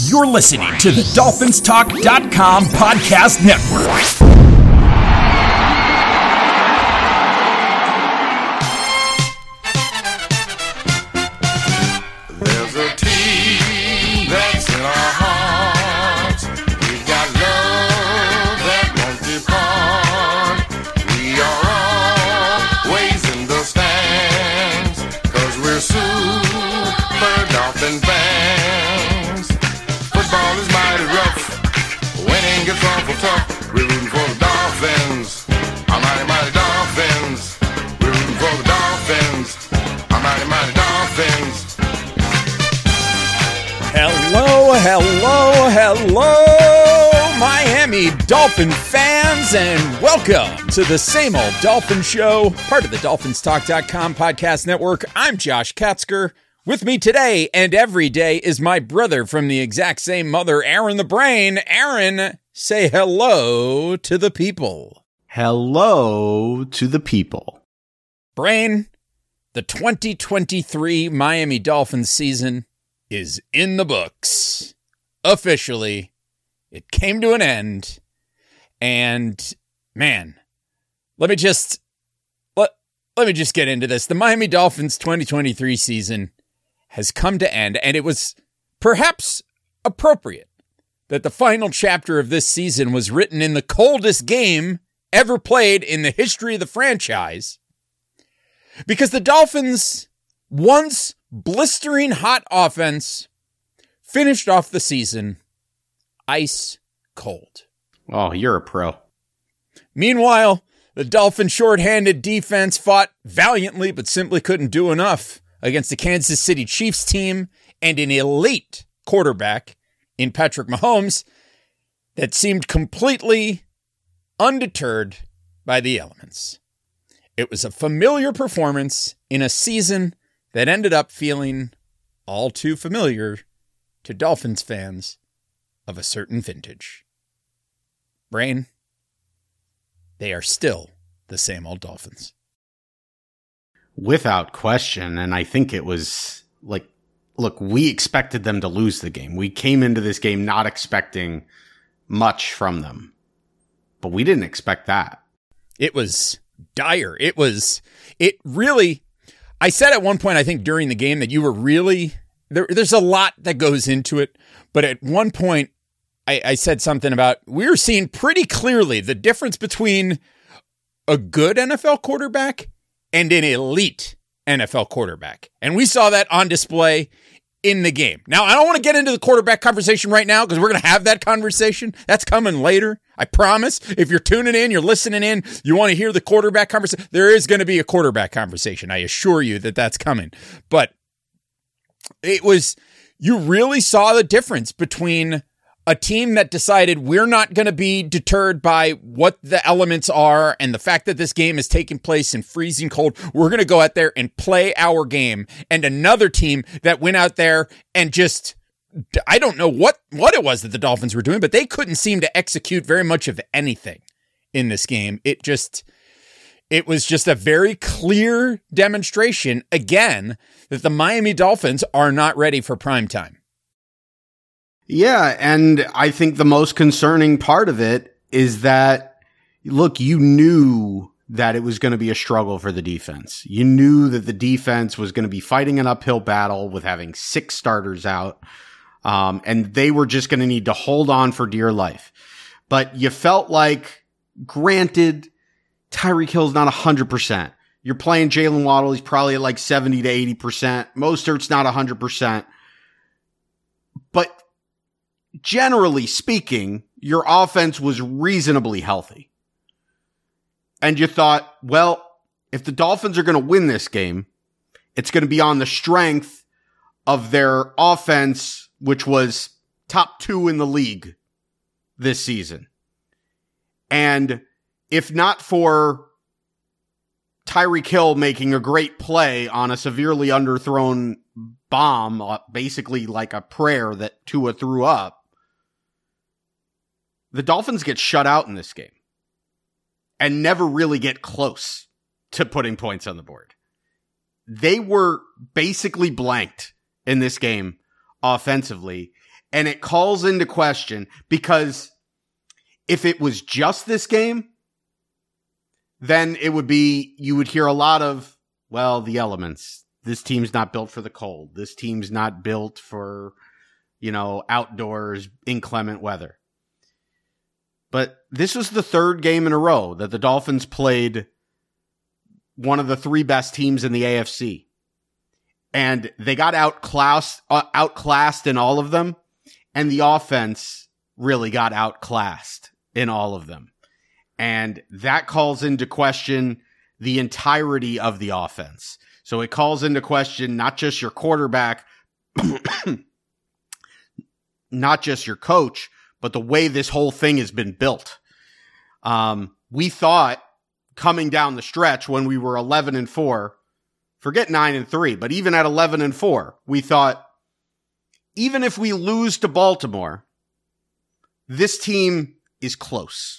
You're listening to the DolphinsTalk.com podcast network. There's a team that's in our hearts. We've got love that won't depart. We are always in the stands, 'cause we're super Dolphin fans. Football is mighty rough. Winning gets awful tough. We're rooting for the Dolphins. Our mighty, mighty Dolphins. We're rooting for the Dolphins. Our mighty, mighty Dolphins. Hello, Miami Dolphin fans, and welcome to the Same Old Dolphin Show, part of the DolphinsTalk.com podcast network. I'm Josh Katzker. With me today and every day is my brother from the exact same mother, Aaron the Brain. Aaron, say hello to the people. Hello to the people. Brain, the 2023 Miami Dolphins season is in the books. Officially, it came to an end. And man, let me just get into this. The Miami Dolphins 2023 season has come to end, and it was perhaps appropriate that the final chapter of this season was written in the coldest game ever played in the history of the franchise, because the Dolphins' once blistering hot offense finished off the season ice cold. Oh, you're a pro. Meanwhile, the Dolphin shorthanded defense fought valiantly but simply couldn't do enough against the Kansas City Chiefs team and an elite quarterback in Patrick Mahomes that seemed completely undeterred by the elements. It was a familiar performance in a season that ended up feeling all too familiar to Dolphins fans of a certain vintage. Brain, they are still the same old Dolphins. Without question, and I think it was like, look, we expected them to lose the game. We came into this game not expecting much from them, but we didn't expect that. It was dire. I said at one point, I think during the game, that you were really, there's a lot that goes into it, but at one point I said something about, we were seeing pretty clearly the difference between a good NFL quarterback and an elite NFL quarterback. And we saw that on display in the game. Now, I don't want to get into the quarterback conversation right now, because we're going to have that conversation. That's coming later. I promise. If you're tuning in, you're listening in, you want to hear the quarterback conversation, there is going to be a quarterback conversation. I assure you that that's coming. But you really saw the difference between a team that decided we're not going to be deterred by what the elements are and the fact that this game is taking place in freezing cold. We're going to go out there and play our game. And another team that went out there and just, I don't know what it was that the Dolphins were doing, but they couldn't seem to execute very much of anything in this game. It was just a very clear demonstration, again, that the Miami Dolphins are not ready for prime time. Yeah, and I think the most concerning part of it is that, look, you knew that it was going to be a struggle for the defense. You knew that the defense was going to be fighting an uphill battle with having 6 starters out, and they were just going to need to hold on for dear life. But you felt like, granted, Tyreek Hill's not 100%. You're playing Jalen Waddle, he's probably at like 70 to 80%. Mostert's not 100%. But generally speaking, your offense was reasonably healthy. And you thought, well, if the Dolphins are going to win this game, it's going to be on the strength of their offense, which was top 2 in the league this season. And if not for Tyreek Hill making a great play on a severely underthrown bomb, basically like a prayer that Tua threw up, the Dolphins get shut out in this game and never really get close to putting points on the board. They were basically blanked in this game offensively. And it calls into question, because if it was just this game, then it would be, you would hear a lot of, well, the elements. This team's not built for the cold. This team's not built for, outdoors, inclement weather. But this was the third game in a row that the Dolphins played one of the three best teams in the AFC. And they got outclassed in all of them. And the offense really got outclassed in all of them. And that calls into question the entirety of the offense. So it calls into question not just your quarterback, not just your coach, but the way this whole thing has been built. We thought coming down the stretch when we were 11-4, forget 9-3, but even at 11-4, we thought, even if we lose to Baltimore, this team is close.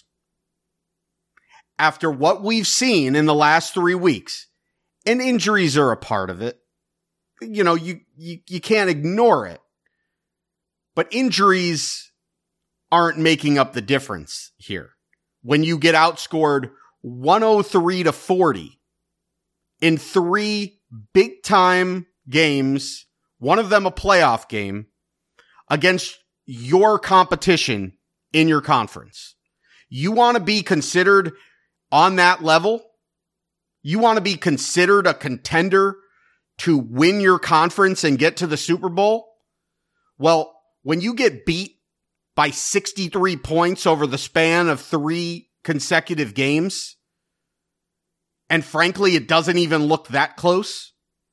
After what we've seen in the last 3 weeks, and injuries are a part of it, you can't ignore it. But injuries aren't making up the difference here. When you get outscored 103-40 in 3 big-time games, one of them a playoff game, against your competition in your conference. You want to be considered on that level? You want to be considered a contender to win your conference and get to the Super Bowl? Well, when you get beat by 63 points over the span of 3 consecutive games, and frankly, it doesn't even look that close,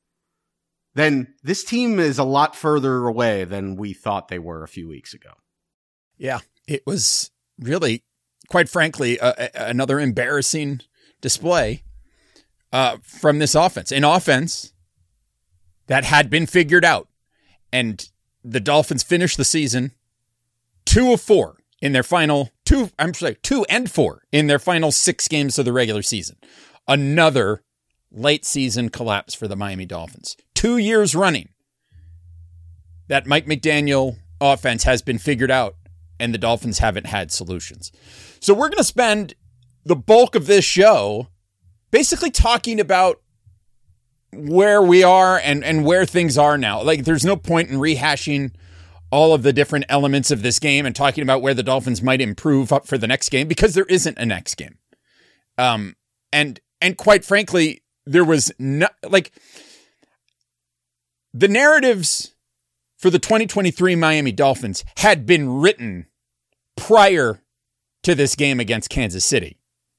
then this team is a lot further away than we thought they were a few weeks ago. Yeah, it was really, quite frankly, another embarrassing display from this offense. An offense that had been figured out. And the Dolphins finished the season 2-4 in their final 2-4 in their final 6 games of the regular season. Another late season collapse for the Miami Dolphins. 2 years running, that Mike McDaniel offense has been figured out, and the Dolphins haven't had solutions. So we're going to spend the bulk of this show basically talking about where we are and where things are now. Like, there's no point in rehashing all of the different elements of this game and talking about where the Dolphins might improve up for the next game, because there isn't a next game. And quite frankly, there was no, the narratives for the 2023 Miami Dolphins had been written prior to this game against Kansas City.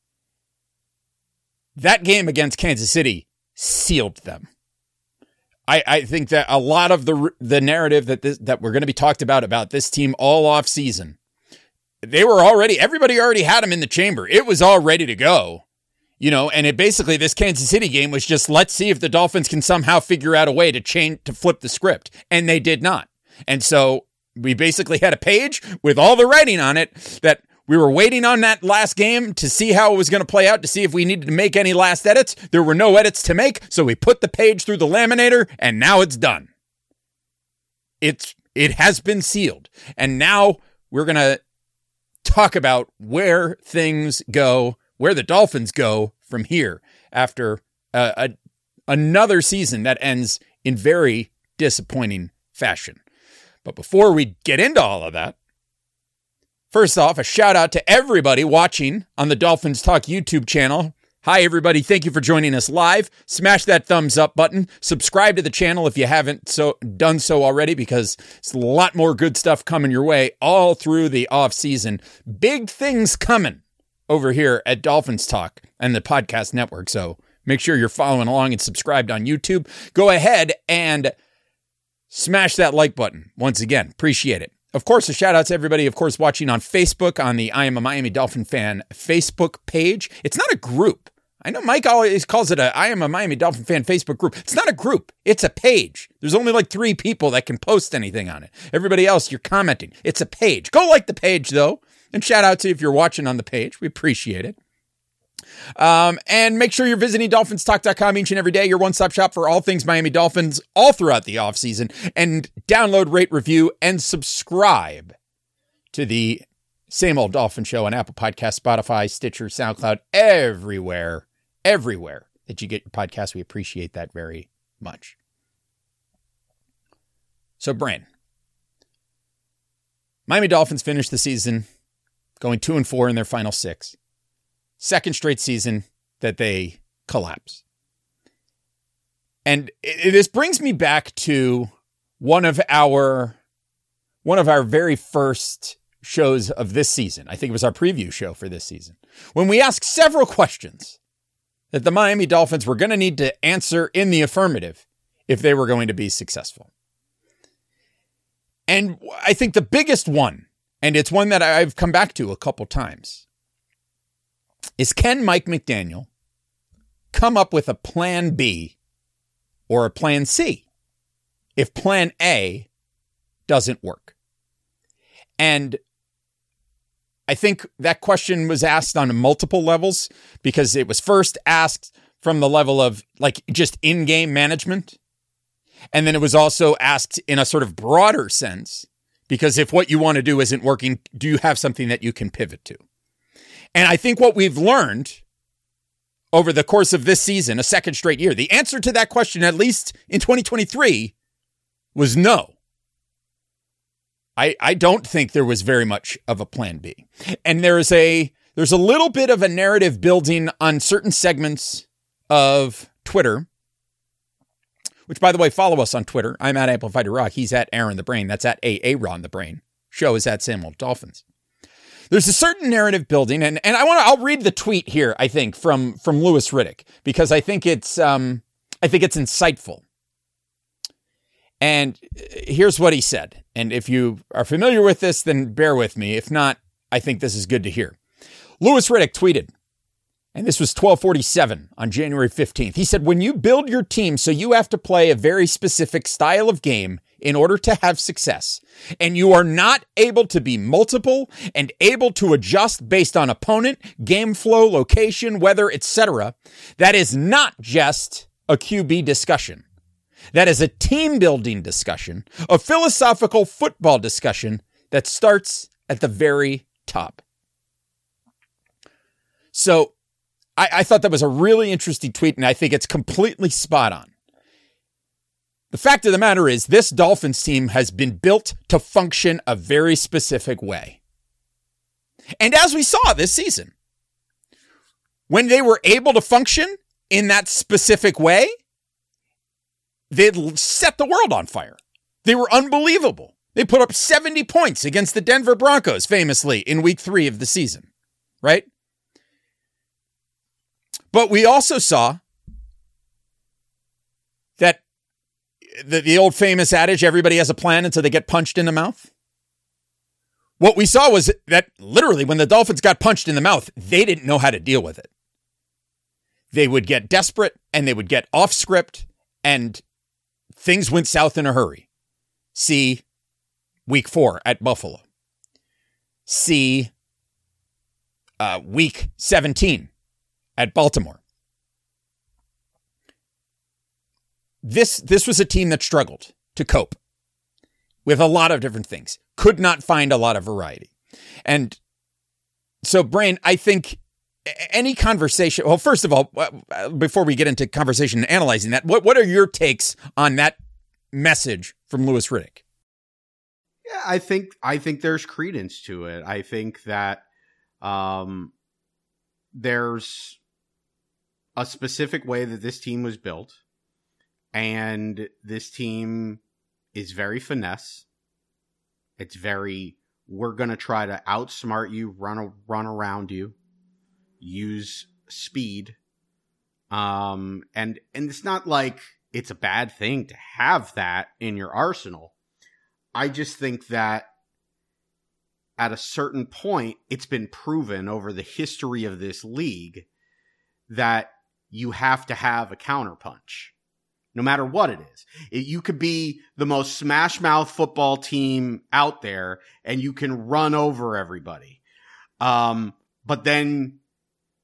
That game against Kansas City sealed them. I think that a lot of the narrative that we're going to be talked about this team all off season, everybody already had them in the chamber. It was all ready to go. And it basically, this Kansas City game was just, let's see if the Dolphins can somehow figure out a way to flip the script. And they did not. And so we basically had a page with all the writing on it that we were waiting on that last game to see how it was going to play out, to see if we needed to make any last edits. There were no edits to make. So we put the page through the laminator, and now it's done. It has been sealed. And now we're going to talk about where things go, where the Dolphins go from here after another season that ends in very disappointing fashion. But before we get into all of that, first off, a shout out to everybody watching on the Dolphins Talk YouTube channel. Hi, everybody. Thank you for joining us live. Smash that thumbs up button. Subscribe to the channel if you haven't done so already, because it's a lot more good stuff coming your way all through the off season. Big things coming over here at Dolphins Talk and the podcast network. So make sure you're following along and subscribed on YouTube. Go ahead and smash that like button. Once again, appreciate it. Of course, a shout out to everybody, of course, watching on Facebook on the I Am a Miami Dolphin Fan Facebook page. It's not a group. I know Mike always calls it I Am a Miami Dolphin Fan Facebook group. It's not a group. It's a page. There's only 3 people that can post anything on it. Everybody else, you're commenting. It's a page. Go like the page, though. And shout out to you if you're watching on the page. We appreciate it. And make sure you're visiting DolphinsTalk.com each and every day, your one-stop shop for all things Miami Dolphins all throughout the offseason. And download, rate, review, and subscribe to the Same Old Dolphin Show on Apple Podcasts, Spotify, Stitcher, SoundCloud, everywhere that you get your podcasts. We appreciate that very much. So, Brain, Miami Dolphins finished the season going 2-4 in their final 6. Second straight season that they collapse. And this brings me back to one of our very first shows of this season. I think it was our preview show for this season, when we asked several questions that the Miami Dolphins were going to need to answer in the affirmative if they were going to be successful. And I think the biggest one, and it's one that I've come back to a couple times, is can Mike McDaniel come up with a plan B or a plan C if plan A doesn't work? And I think that question was asked on multiple levels, because it was first asked from the level of like just in-game management. And then it was also asked in a sort of broader sense, because if what you want to do isn't working, do you have something that you can pivot to? And I think what we've learned over the course of this season, a second straight year, the answer to that question, at least in 2023, was no. I don't think there was very much of a plan B. And there's a little bit of a narrative building on certain segments of Twitter, which, by the way, follow us on Twitter. I'm at Amplified Rock. He's at Aaron the Brain. That's at Aaron the Brain. Show is at Same Old Dolphins. There's a certain narrative building, and I'll read the tweet here, I think, from Louis Riddick, because I think it's insightful. And here's what he said. And if you are familiar with this, then bear with me. If not, I think this is good to hear. Louis Riddick tweeted, and this was 12:47 on January 15th. He said, when you build your team so you have to play a very specific style of game in order to have success, and you are not able to be multiple and able to adjust based on opponent, game flow, location, weather, etc., that is not just a QB discussion. That is a team-building discussion, a philosophical football discussion that starts at the very top. So I thought that was a really interesting tweet, and I think it's completely spot on. The fact of the matter is, this Dolphins team has been built to function a very specific way. And as we saw this season, when they were able to function in that specific way, they'd set the world on fire. They were unbelievable. They put up 70 points against the Denver Broncos, famously, in week 3 of the season, right? But we also saw that the old famous adage, everybody has a plan until they get punched in the mouth. What we saw was that literally when the Dolphins got punched in the mouth, they didn't know how to deal with it. They would get desperate and they would get off script, and things went south in a hurry. See week 4 at Buffalo. See week 17 at Baltimore. This was a team that struggled to cope with a lot of different things. Could not find a lot of variety. And so, Brain, I think any conversation, well, first of all, before we get into conversation and analyzing that, what are your takes on that message from Louis Riddick? Yeah, I think there's credence to it. I think that there's a specific way that this team was built, and this team is very finesse. It's very, we're going to try to outsmart you, run around you, use speed. And it's not like it's a bad thing to have that in your arsenal. I just think that at a certain point, it's been proven over the history of this league that you have to have a counterpunch, no matter what it is. You could be the most smash mouth football team out there and you can run over everybody. But then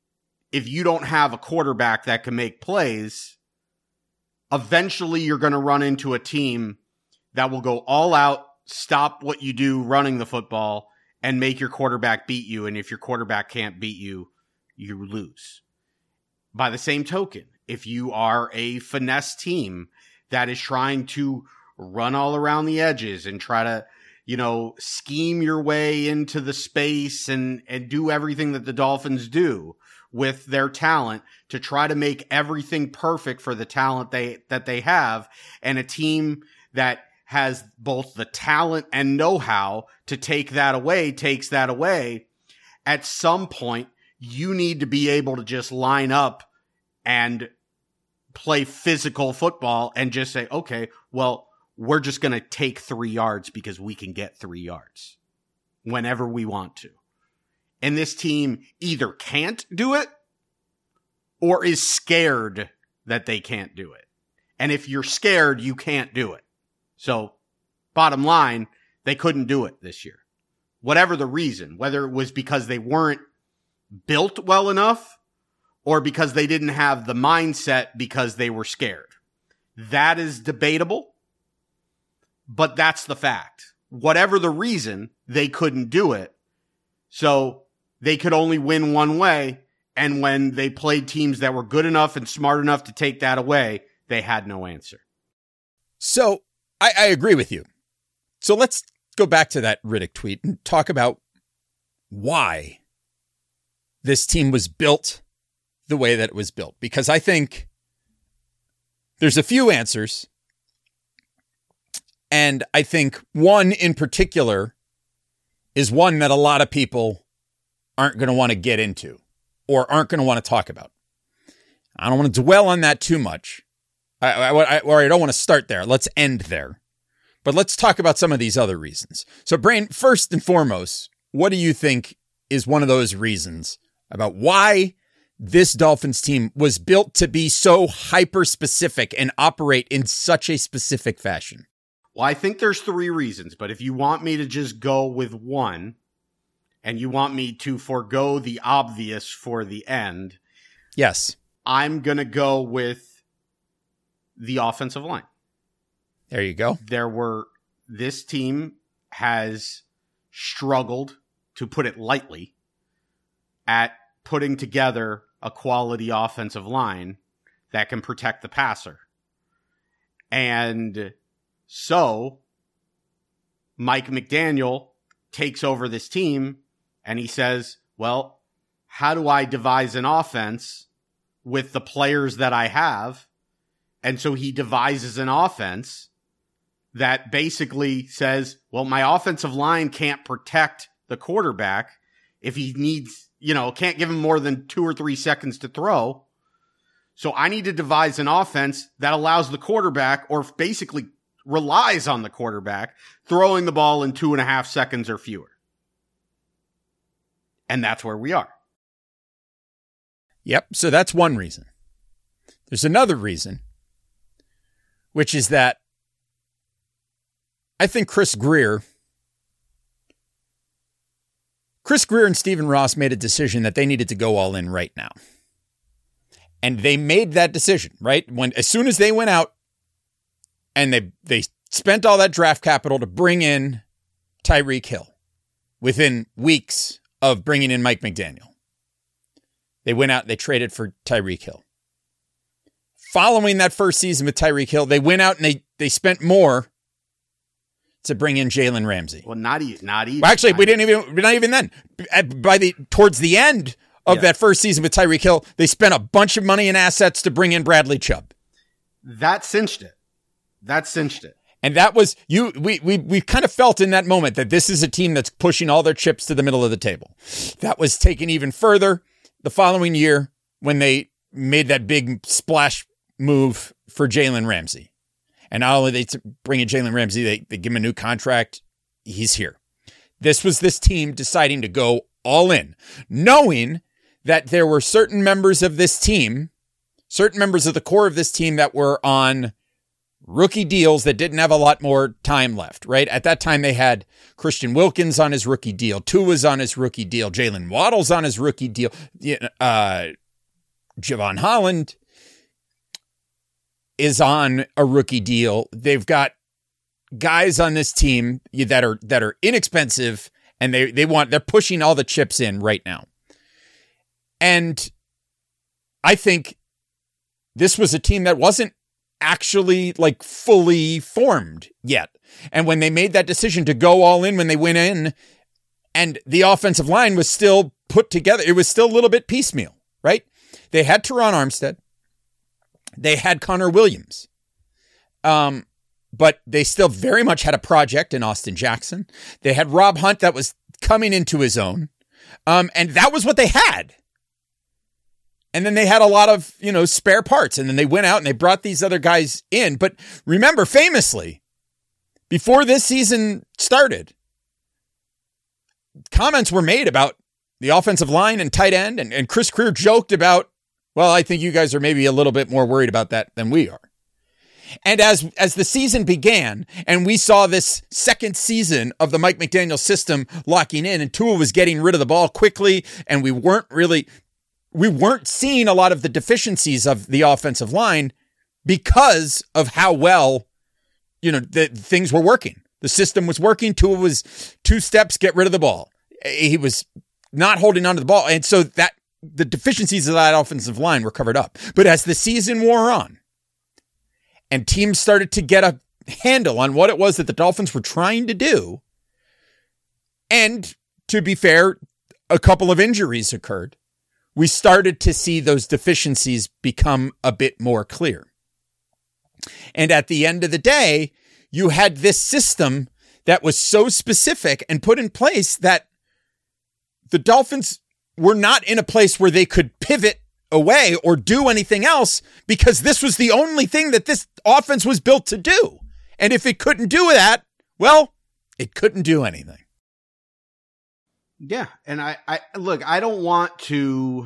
if you don't have a quarterback that can make plays, eventually you're going to run into a team that will go all out, stop what you do running the football, and make your quarterback beat you. And if your quarterback can't beat you, you lose. By the same token, if you are a finesse team that is trying to run all around the edges and try to, scheme your way into the space and do everything that the Dolphins do with their talent to try to make everything perfect for the talent that they have, and a team that has both the talent and know-how to take that away, takes that away, at some point, you need to be able to just line up and play physical football and just say, okay, well, we're just going to take 3 yards because we can get 3 yards whenever we want to. And this team either can't do it or is scared that they can't do it. And if you're scared, you can't do it. So, bottom line, they couldn't do it this year. Whatever the reason, whether it was because they weren't built well enough or because they didn't have the mindset because they were scared. That is debatable, but that's the fact. Whatever the reason, they couldn't do it. So they could only win one way, and when they played teams that were good enough and smart enough to take that away, they had no answer. So I agree with you. So let's go back to that Riddick tweet and talk about why this team was built the way that it was built. Because I think there's a few answers. And I think one in particular is one that a lot of people aren't going to want to get into or aren't going to want to talk about. I don't want to dwell on that too much. I don't want to start there. Let's end there. But let's talk about some of these other reasons. So, Brain, first and foremost, what do you think is one of those reasons about why this Dolphins team was built to be so hyper-specific and operate in such a specific fashion? Well, I think there's 3 reasons, but if you want me to just go with one, and you want me to forego the obvious for the end, yes, I'm going to go with the offensive line. There you go. This team has struggled, to put it lightly, at putting together a quality offensive line that can protect the passer. And so Mike McDaniel takes over this team and he says, well, how do I devise an offense with the players that I have? And so he devises an offense that basically says, well, my offensive line can't protect the quarterback if he needs, can't give him more than 2 or 3 seconds to throw. So I need to devise an offense that allows the quarterback, or basically relies on the quarterback, throwing the ball in 2.5 seconds or fewer. And that's where we are. Yep. So that's one reason. There's another reason, which is that I think Chris Greer and Stephen Ross made a decision that they needed to go all in right now. And they made that decision, right? As soon as they went out and they spent all that draft capital to bring in Tyreek Hill within weeks of bringing in Mike McDaniel. They went out and they traded for Tyreek Hill. Following that first season with Tyreek Hill, they went out and they spent more to bring in Jalen Ramsey. Well, not even. Well, actually, not even then. Towards the end of that first season with Tyreek Hill, they spent a bunch of money and assets to bring in Bradley Chubb. That cinched it. And that was we kind of felt in that moment that this is a team that's pushing all their chips to the middle of the table. That was taken even further the following year when they made that big splash move for Jalen Ramsey. And not only they bring in Jalen Ramsey, they give him a new contract. He's here. This was this team deciding to go all in, knowing that there were certain members of this team, certain members of the core of this team that were on rookie deals that didn't have a lot more time left, right? At that time, they had Christian Wilkins on his rookie deal. Tua's on his rookie deal. Jalen Waddle's on his rookie deal. Javon Holland is on a rookie deal. They've got guys on this team that are inexpensive, and they're pushing all the chips in right now. And I think this was a team that wasn't actually like fully formed yet. And when they made that decision to go all in when they went in, and the offensive line was still put together, it was still a little bit piecemeal, right? They had Teron Armstead. They had Connor Williams. But they still very much had a project in Austin Jackson. They had Rob Hunt that was coming into his own. And that was what they had. And then they had a lot of, spare parts. And then they went out and they brought these other guys in. But remember, famously, before this season started, comments were made about the offensive line and tight end. And Chris Grier joked about, well, I think you guys are maybe a little bit more worried about that than we are. And as the season began and we saw this second season of the Mike McDaniel system locking in, and Tua was getting rid of the ball quickly, and we weren't seeing a lot of the deficiencies of the offensive line because of how well, the things were working. The system was working. Tua was 2 steps, get rid of the ball. He was not holding onto the ball. And so that the deficiencies of that offensive line were covered up. But as the season wore on and teams started to get a handle on what it was that the Dolphins were trying to do, and to be fair, a couple of injuries occurred, we started to see those deficiencies become a bit more clear. And at the end of the day, you had this system that was so specific and put in place that the Dolphins were not in a place where they could pivot away or do anything else, because this was the only thing that this offense was built to do. And if it couldn't do that, well, it couldn't do anything. Yeah. And I look, I don't want to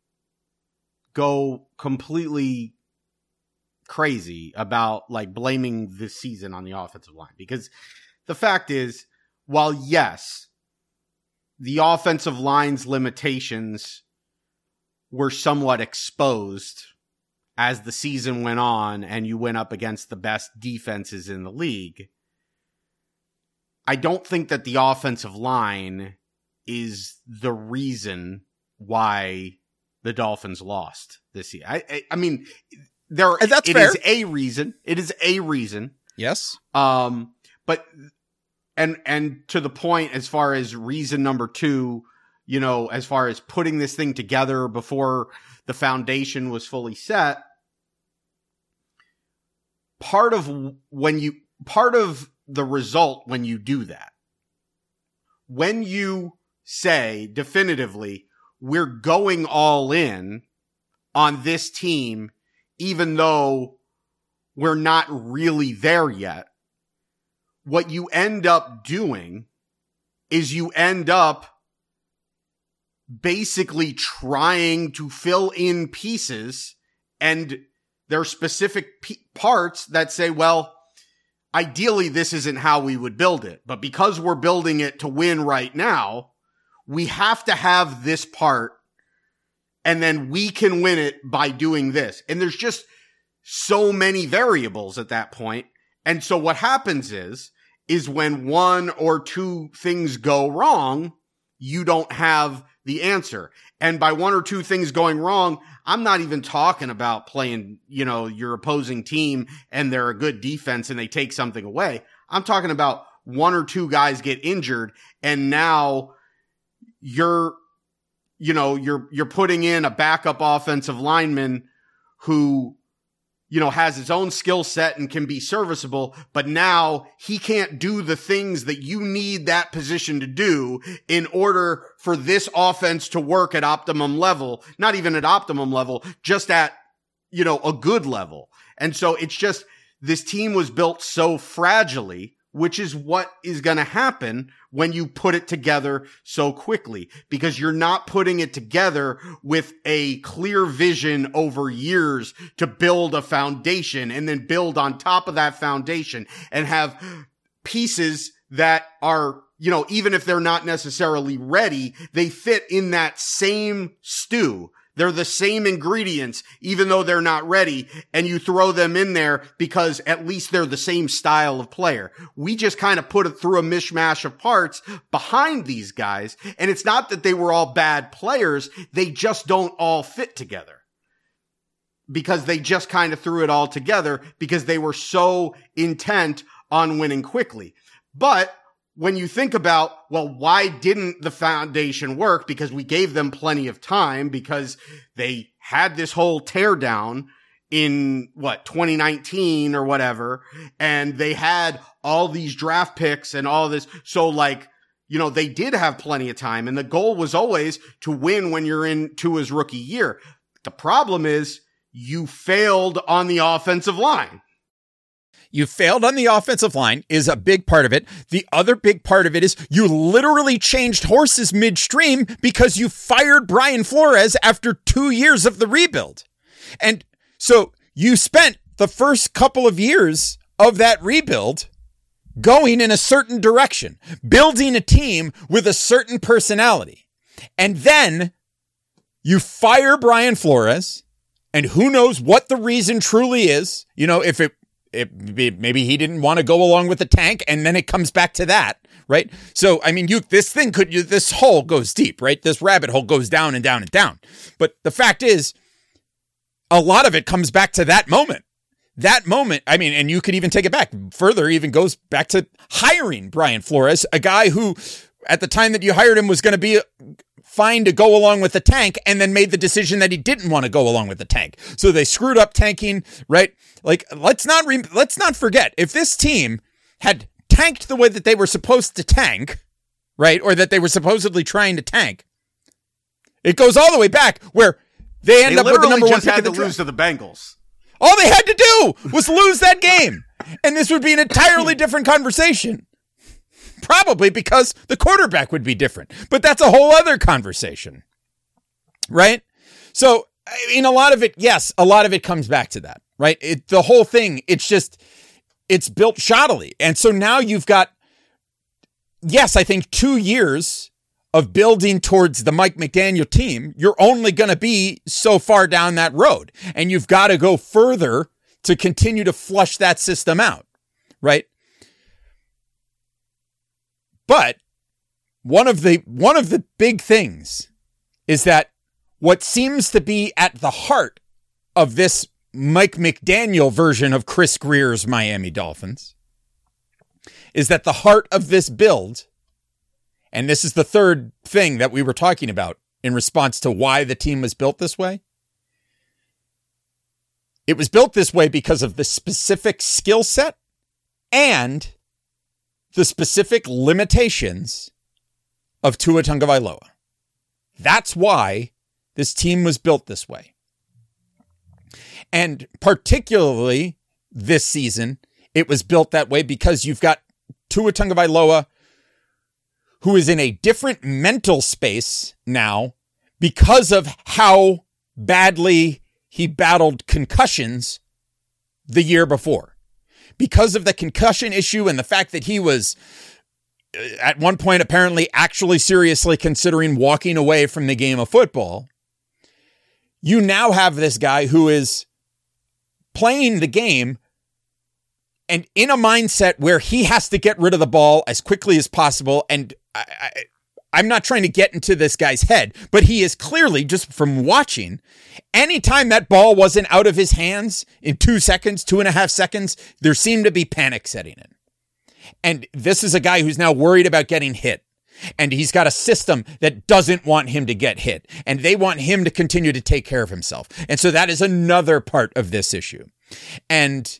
go completely crazy about like blaming this season on the offensive line, because the fact is, while yes, the offensive line's limitations were somewhat exposed as the season went on and you went up against the best defenses in the league, I don't think that the offensive line is the reason why the Dolphins lost this year. I mean, that's it fair. Is a reason. It is a reason. Yes. But and to the point, as far as reason number 2, as far as putting this thing together before the foundation was fully set, part of the result when you do that, when you say definitively, we're going all in on this team, even though we're not really there yet, what you end up doing is you end up basically trying to fill in pieces, and there are specific parts that say, well, ideally this isn't how we would build it, but because we're building it to win right now, we have to have this part, and then we can win it by doing this. And there's just so many variables at that point. And so what happens is when 1 or 2 things go wrong, you don't have the answer. And by 1 or 2 things going wrong, I'm not even talking about playing, your opposing team and they're a good defense and they take something away. I'm talking about 1 or 2 guys get injured, and now you're putting in a backup offensive lineman who, has his own skill set and can be serviceable, but now he can't do the things that you need that position to do in order for this offense to work at optimum level. Not even at optimum level, just at, a good level. And so it's just, this team was built so fragilely, which is what is going to happen when you put it together so quickly, because you're not putting it together with a clear vision over years to build a foundation and then build on top of that foundation and have pieces that are, even if they're not necessarily ready, they fit in that same stew They're the same ingredients, even though they're not ready, and you throw them in there because at least they're the same style of player. We just kind of put it through a mishmash of parts behind these guys, and it's not that they were all bad players, they just don't all fit together. Because they just kind of threw it all together because they were so intent on winning quickly. But when you think about, well, why didn't the foundation work? Because we gave them plenty of time, because they had this whole teardown in 2019 or whatever. And they had all these draft picks and all this. So like, they did have plenty of time, and the goal was always to win when you're into his rookie year. The problem is you failed on the offensive line. You failed on the offensive line is a big part of it. The other big part of it is you literally changed horses midstream because you fired Brian Flores after 2 years of the rebuild. And so you spent the first couple of years of that rebuild going in a certain direction, building a team with a certain personality. And then you fire Brian Flores, and who knows what the reason truly is. Maybe he didn't want to go along with the tank, and then it comes back to that, right? So, I mean, this hole goes deep, right? This rabbit hole goes down and down and down. But the fact is, a lot of it comes back to that moment. That moment, I mean, and you could even take it back further, even goes back to hiring Brian Flores, a guy who, at the time that you hired him, was going to be fine to go along with the tank, and then made the decision that he didn't want to go along with the tank. So they screwed up tanking, right? Like, let's not forget, if this team had tanked the way that they were supposed to tank, right? Or that they were supposedly trying to tank, it goes all the way back where they end up with the number one pick in the draft. Lose to the Bengals. All they had to do was lose that game, and this would be an entirely different conversation. Probably because the quarterback would be different, but that's a whole other conversation, right? So, I mean, a lot of it comes back to that, right? The whole thing, it's built shoddily. And so now you've got, I think 2 years of building towards the Mike McDaniel team. You're only going to be so far down that road, and you've got to go further to continue to flush that system out, right? But one of the big things is that what seems to be at the heart of this Mike McDaniel version of Chris Greer's Miami Dolphins is that the heart of this build, and this is the third thing that we were talking about in response to why the team was built this way. It was built this way because of the specific skill set and the specific limitations of Tua Tagovailoa. That's why this team was built this way. And particularly this season, it was built that way because you've got Tua Tagovailoa, who is in a different mental space now because of how badly he battled concussions the year before. Because of the concussion issue and the fact that he was, at one point, apparently actually seriously considering walking away from the game of football, you now have this guy who is playing the game and in a mindset where he has to get rid of the ball as quickly as possible. And I'm not trying to get into this guy's head, but he is clearly, just from watching, anytime that ball wasn't out of his hands in 2 seconds, 2.5 seconds, there seemed to be panic setting in. And this is a guy who's now worried about getting hit. And he's got a system that doesn't want him to get hit. And they want him to continue to take care of himself. And so that is another part of this issue. And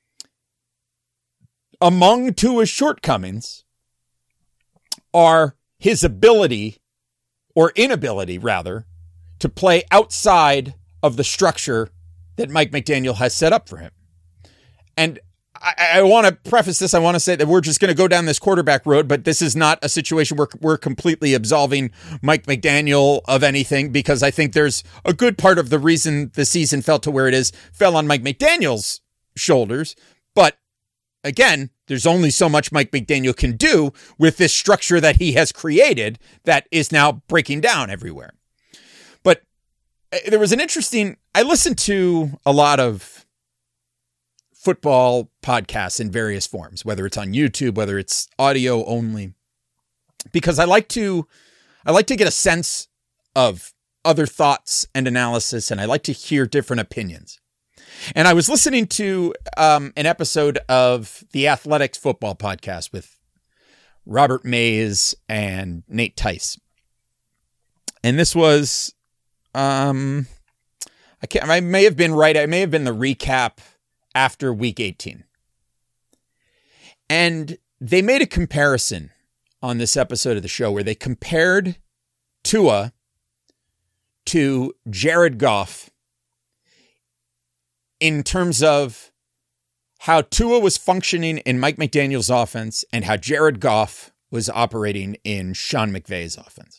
among Tua's shortcomings are his ability, or inability rather, to play outside of the structure that Mike McDaniel has set up for him. And I want to preface this. I want to say that we're just going to go down this quarterback road, but this is not a situation where we're completely absolving Mike McDaniel of anything, because I think there's a good part of the reason the season fell to where it is fell on Mike McDaniel's shoulders. But again, there's only so much Mike McDaniel can do with this structure that he has created that is now breaking down everywhere. But there was an interesting, I listened to a lot of football podcasts in various forms, whether it's on YouTube, whether it's audio only, because I like to get a sense of other thoughts and analysis, and I like to hear different opinions. And I was listening to an episode of the Athletics football podcast with Robert Mays and Nate Tice. And this was, I may have been right. I may have been the recap after week 18. And they made a comparison on this episode of the show where they compared Tua to Jared Goff in terms of how Tua was functioning in Mike McDaniel's offense and how Jared Goff was operating in Sean McVay's offense.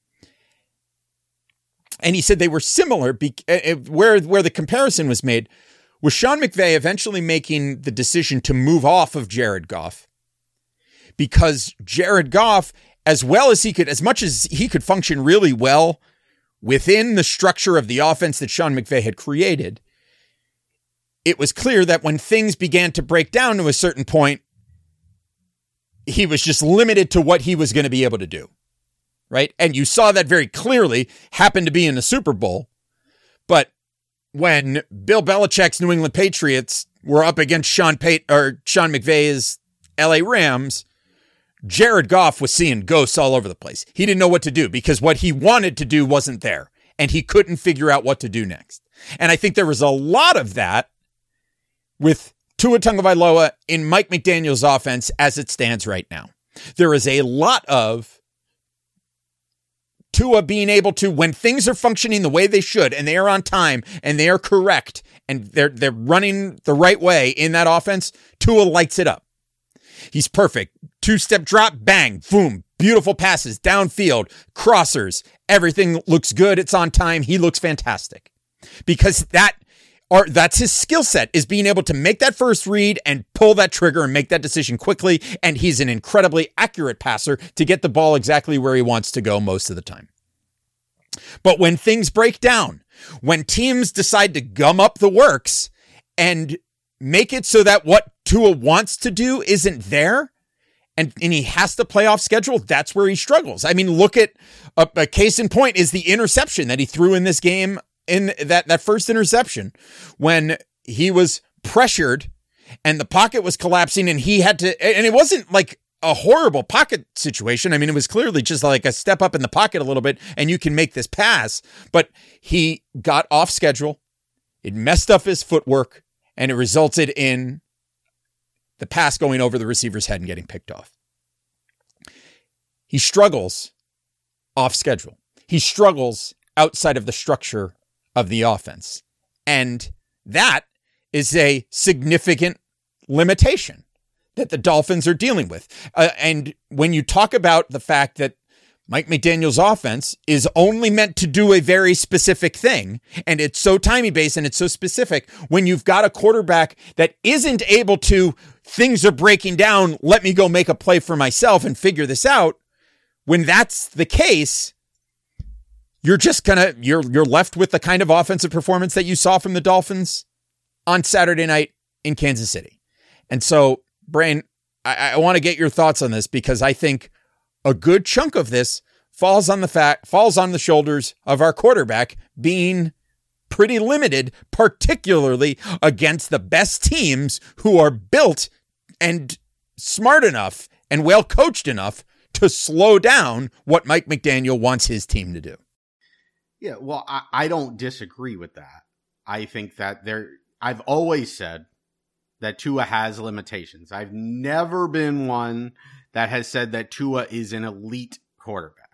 And he said they were similar, where the comparison was made was Sean McVay eventually making the decision to move off of Jared Goff because Jared Goff, as much as he could function really well within the structure of the offense that Sean McVay had created, it was clear that when things began to break down to a certain point, he was just limited to what he was going to be able to do. Right? And you saw that very clearly, happened to be in the Super Bowl. But when Bill Belichick's New England Patriots were up against Sean McVay's LA Rams, Jared Goff was seeing ghosts all over the place. He didn't know what to do because what he wanted to do wasn't there, and he couldn't figure out what to do next. And I think there was a lot of that with Tua Tagovailoa in Mike McDaniel's offense as it stands right now. There is a lot of Tua being able to, when things are functioning the way they should, and they are on time, and they are correct, and they're running the right way in that offense, Tua lights it up. He's perfect. Two-step drop, bang, boom, beautiful passes, downfield, crossers, everything looks good, it's on time, he looks fantastic. Because that's his skill set, is being able to make that first read and pull that trigger and make that decision quickly. And he's an incredibly accurate passer to get the ball exactly where he wants to go most of the time. But when things break down, when teams decide to gum up the works and make it so that what Tua wants to do isn't there, and he has to play off schedule, that's where he struggles. I mean, look at a case in point is the interception that he threw in this game, in that first interception, when he was pressured and the pocket was collapsing and he had to, and it wasn't like a horrible pocket situation. I mean, it was clearly just like a step up in the pocket a little bit and you can make this pass, but he got off schedule. It messed up his footwork and it resulted in the pass going over the receiver's head and getting picked off. He struggles off schedule. He struggles outside of the structure of the offense. And that is a significant limitation that the Dolphins are dealing with. And when you talk about the fact that Mike McDaniel's offense is only meant to do a very specific thing, and it's so timey-based and it's so specific, when you've got a quarterback that isn't able to, things are breaking down, let me go make a play for myself and figure this out, when that's the case, you're left with the kind of offensive performance that you saw from the Dolphins on Saturday night in Kansas City. And so, Brain, I want to get your thoughts on this because I think a good chunk of this falls on the shoulders of our quarterback being pretty limited, particularly against the best teams who are built and smart enough and well coached enough to slow down what Mike McDaniel wants his team to do. Yeah, well, I don't disagree with that. I think that I've always said that Tua has limitations. I've never been one that has said that Tua is an elite quarterback.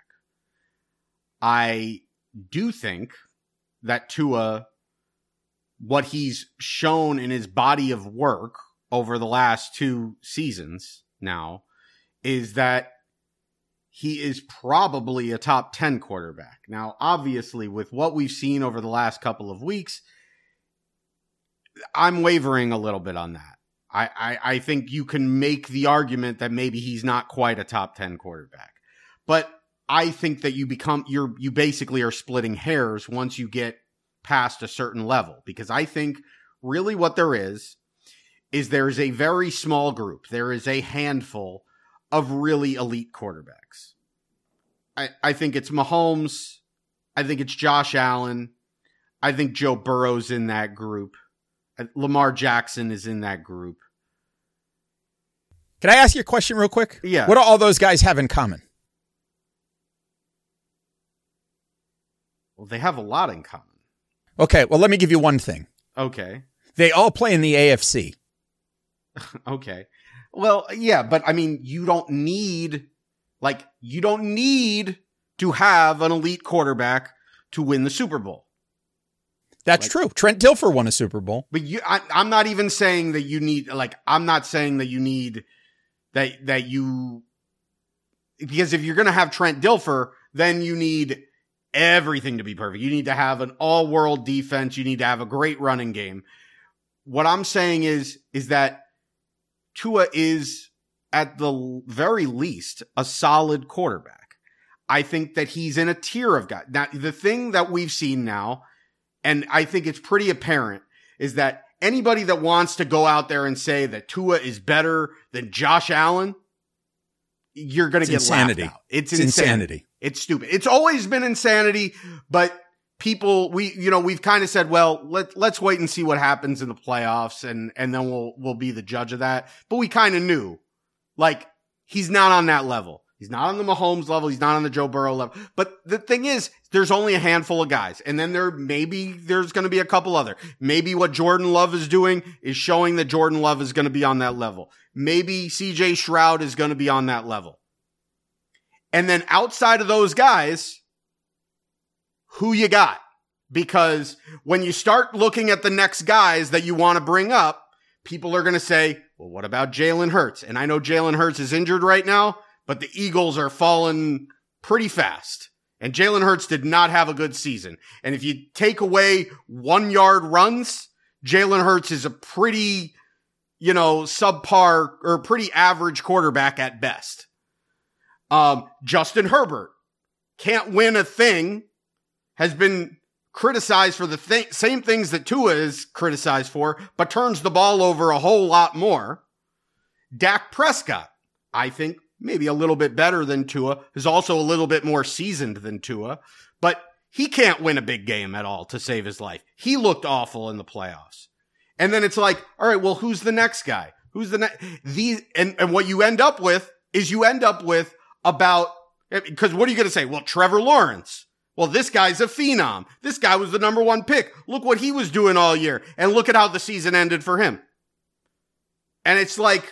I do think that Tua, what he's shown in his body of work over the last 2 seasons now, is that he is probably a top 10 quarterback. Now, obviously, with what we've seen over the last couple of weeks, I'm wavering a little bit on that. I think you can make the argument that maybe he's not quite a top 10 quarterback. But I think that you basically are splitting hairs once you get past a certain level, because I think really what there is there's a very small group. There is a handful of really elite quarterbacks. I think it's Mahomes. I think it's Josh Allen. I think Joe Burrow's in that group. Lamar Jackson is in that group. Can I ask you a question real quick? Yeah. What do all those guys have in common? Well, they have a lot in common. Okay, well, let me give you one thing. Okay. They all play in the AFC. Okay. Well, yeah, but I mean, you don't need to have an elite quarterback to win the Super Bowl. That's true. Trent Dilfer won a Super Bowl. But I'm not even saying that you need, I'm not saying that you need because if you're going to have Trent Dilfer, then you need everything to be perfect. You need to have an all-world defense. You need to have a great running game. What I'm saying is that Tua is, at the very least, a solid quarterback. I think that he's in a tier of guys. Now, the thing that we've seen now, and I think it's pretty apparent, is that anybody that wants to go out there and say that Tua is better than Josh Allen, you're going to get laughed out. It's insanity. It's stupid. It's always been insanity, but people, we've kind of said, well, let's wait and see what happens in the playoffs, and then we'll be the judge of that. But we kind of knew, he's not on that level. He's not on the Mahomes level. He's not on the Joe Burrow level. But the thing is, there's only a handful of guys. And then there's going to be a couple other. Maybe what Jordan Love is doing is showing that Jordan Love is going to be on that level. Maybe CJ Stroud is going to be on that level. And then outside of those guys, who you got? Because when you start looking at the next guys that you want to bring up, people are going to say, well, what about Jalen Hurts? And I know Jalen Hurts is injured right now, but the Eagles are falling pretty fast. And Jalen Hurts did not have a good season. And if you take away 1-yard runs, Jalen Hurts is a pretty, subpar or pretty average quarterback at best. Justin Herbert can't win a thing, has been criticized for the same things that Tua is criticized for, but turns the ball over a whole lot more. Dak Prescott, I think, maybe a little bit better than Tua, is also a little bit more seasoned than Tua, but he can't win a big game at all to save his life. He looked awful in the playoffs. And then it's like, all right, well, who's the next guy? Who's the next? And what you end up with is about, because what are you going to say? Well, Trevor Lawrence. Well, this guy's a phenom. This guy was the number 1 pick. Look what he was doing all year. And look at how the season ended for him. And it's like,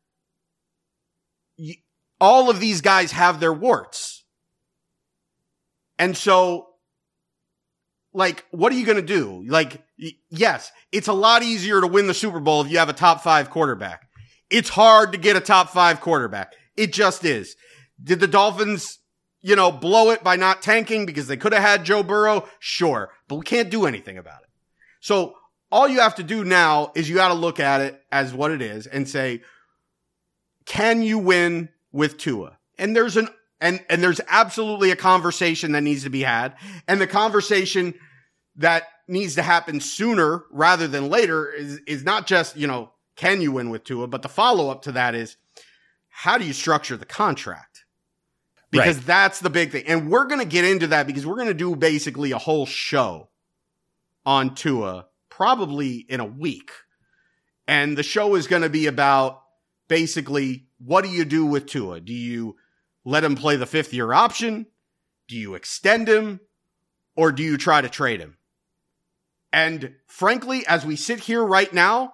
all of these guys have their warts. And so, what are you going to do? Yes, it's a lot easier to win the Super Bowl if you have a top 5 quarterback. It's hard to get a top 5 quarterback. It just is. Did the Dolphins, blow it by not tanking because they could have had Joe Burrow? Sure, but we can't do anything about it. So all you have to do now is you got to look at it as what it is and say, can you win with Tua? And there's there's absolutely a conversation that needs to be had. And the conversation that needs to happen sooner rather than later is not just, can you win with Tua? But the follow-up to that is, how do you structure the contract? Because that's the big thing. And we're going to get into that because we're going to do basically a whole show on Tua probably in a week. And the show is going to be about basically, what do you do with Tua? Do you let him play the 5th-year option? Do you extend him? Or do you try to trade him? And frankly, as we sit here right now,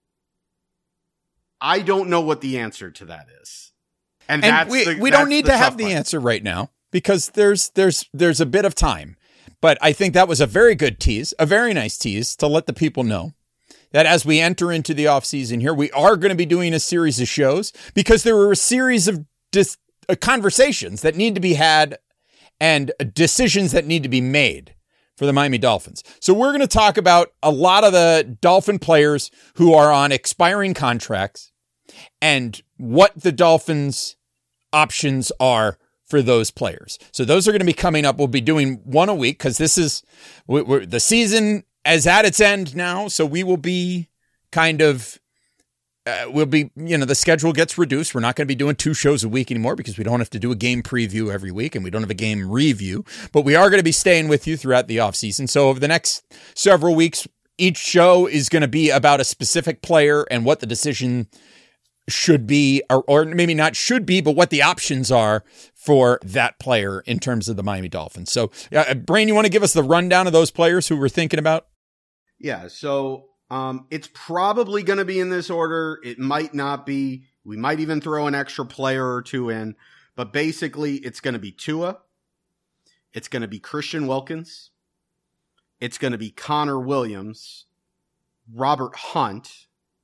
I don't know what the answer to that is. And we don't need to have the answer right now because there's a bit of time. But I think that was a very good tease, a very nice tease to let the people know that as we enter into the off season here, we are going to be doing a series of shows because there were a series of conversations that need to be had and decisions that need to be made for the Miami Dolphins. So we're going to talk about a lot of the Dolphin players who are on expiring contracts and what the Dolphins' options are for those players. So those are going to be coming up. We'll be doing one a week because this is the season is at its end now. So we will be kind of the schedule gets reduced. We're not going to be doing 2 shows a week anymore because we don't have to do a game preview every week and we don't have a game review, but we are going to be staying with you throughout the offseason. So over the next several weeks, each show is going to be about a specific player and what the decision should be, or maybe not should be, but what the options are for that player in terms of the Miami Dolphins. So, Brain, you want to give us the rundown of those players who we're thinking about? Yeah, so it's probably going to be in this order. It might not be. We might even throw an extra player or two in. But basically, it's going to be Tua. It's going to be Christian Wilkins. It's going to be Connor Williams, Robert Hunt,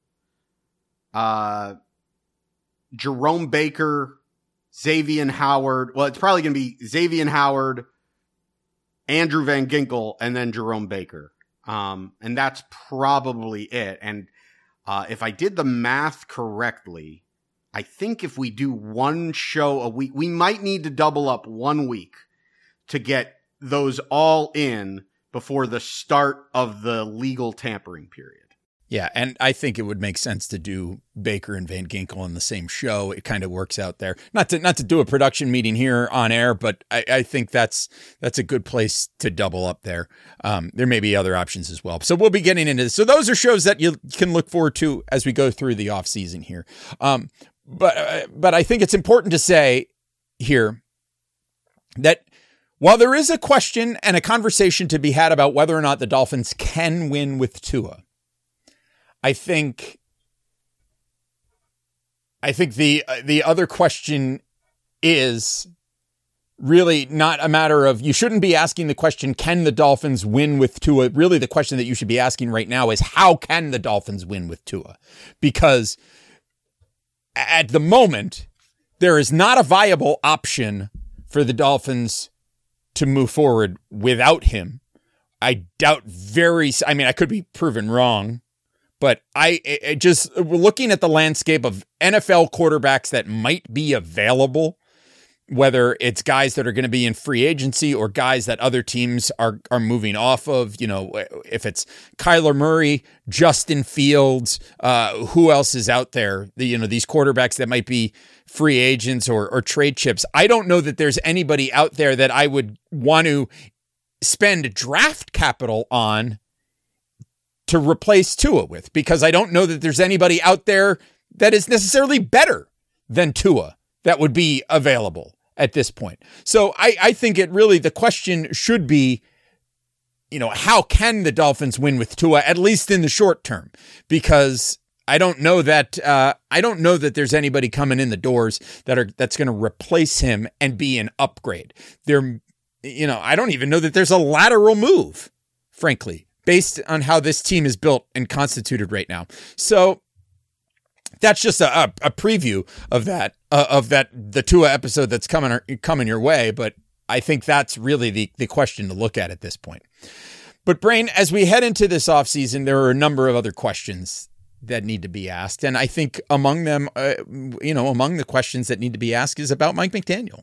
Jerome Baker, Xavier Howard. Well, it's probably going to be Xavier Howard, Andrew Van Ginkel, and then Jerome Baker. And that's probably it. And if I did the math correctly, I think if we do one show a week, we might need to double up 1 week to get those all in before the start of the legal tampering period. Yeah, and I think it would make sense to do Baker and Van Ginkel in the same show. It kind of works out there. Not to do a production meeting here on air, but I think that's a good place to double up there. There may be other options as well. So we'll be getting into this. So those are shows that you can look forward to as we go through the off season here. But I think it's important to say here that while there is a question and a conversation to be had about whether or not the Dolphins can win with Tua, I think the other question is really not a matter of, you shouldn't be asking the question, can the Dolphins win with Tua? Really, the question that you should be asking right now is, how can the Dolphins win with Tua? Because at the moment, there is not a viable option for the Dolphins to move forward without him. I doubt I could be proven wrong, but I just looking at the landscape of NFL quarterbacks that might be available, whether it's guys that are going to be in free agency or guys that other teams are moving off of, if it's Kyler Murray, Justin Fields, who else is out there? These quarterbacks that might be free agents or trade chips. I don't know that there's anybody out there that I would want to spend draft capital on to replace Tua with, because I don't know that there's anybody out there that is necessarily better than Tua that would be available at this point. So I think the question should be, how can the Dolphins win with Tua, at least in the short term? Because I don't know that there's anybody coming in the doors that's going to replace him and be an upgrade. I don't even know that there's a lateral move, frankly, based on how this team is built and constituted right now. So that's just a preview of the Tua episode that's coming your way. But I think that's really the question to look at this point. But Brain, as we head into this offseason, there are a number of other questions that need to be asked. And I think among them, among the questions that need to be asked is about Mike McDaniel.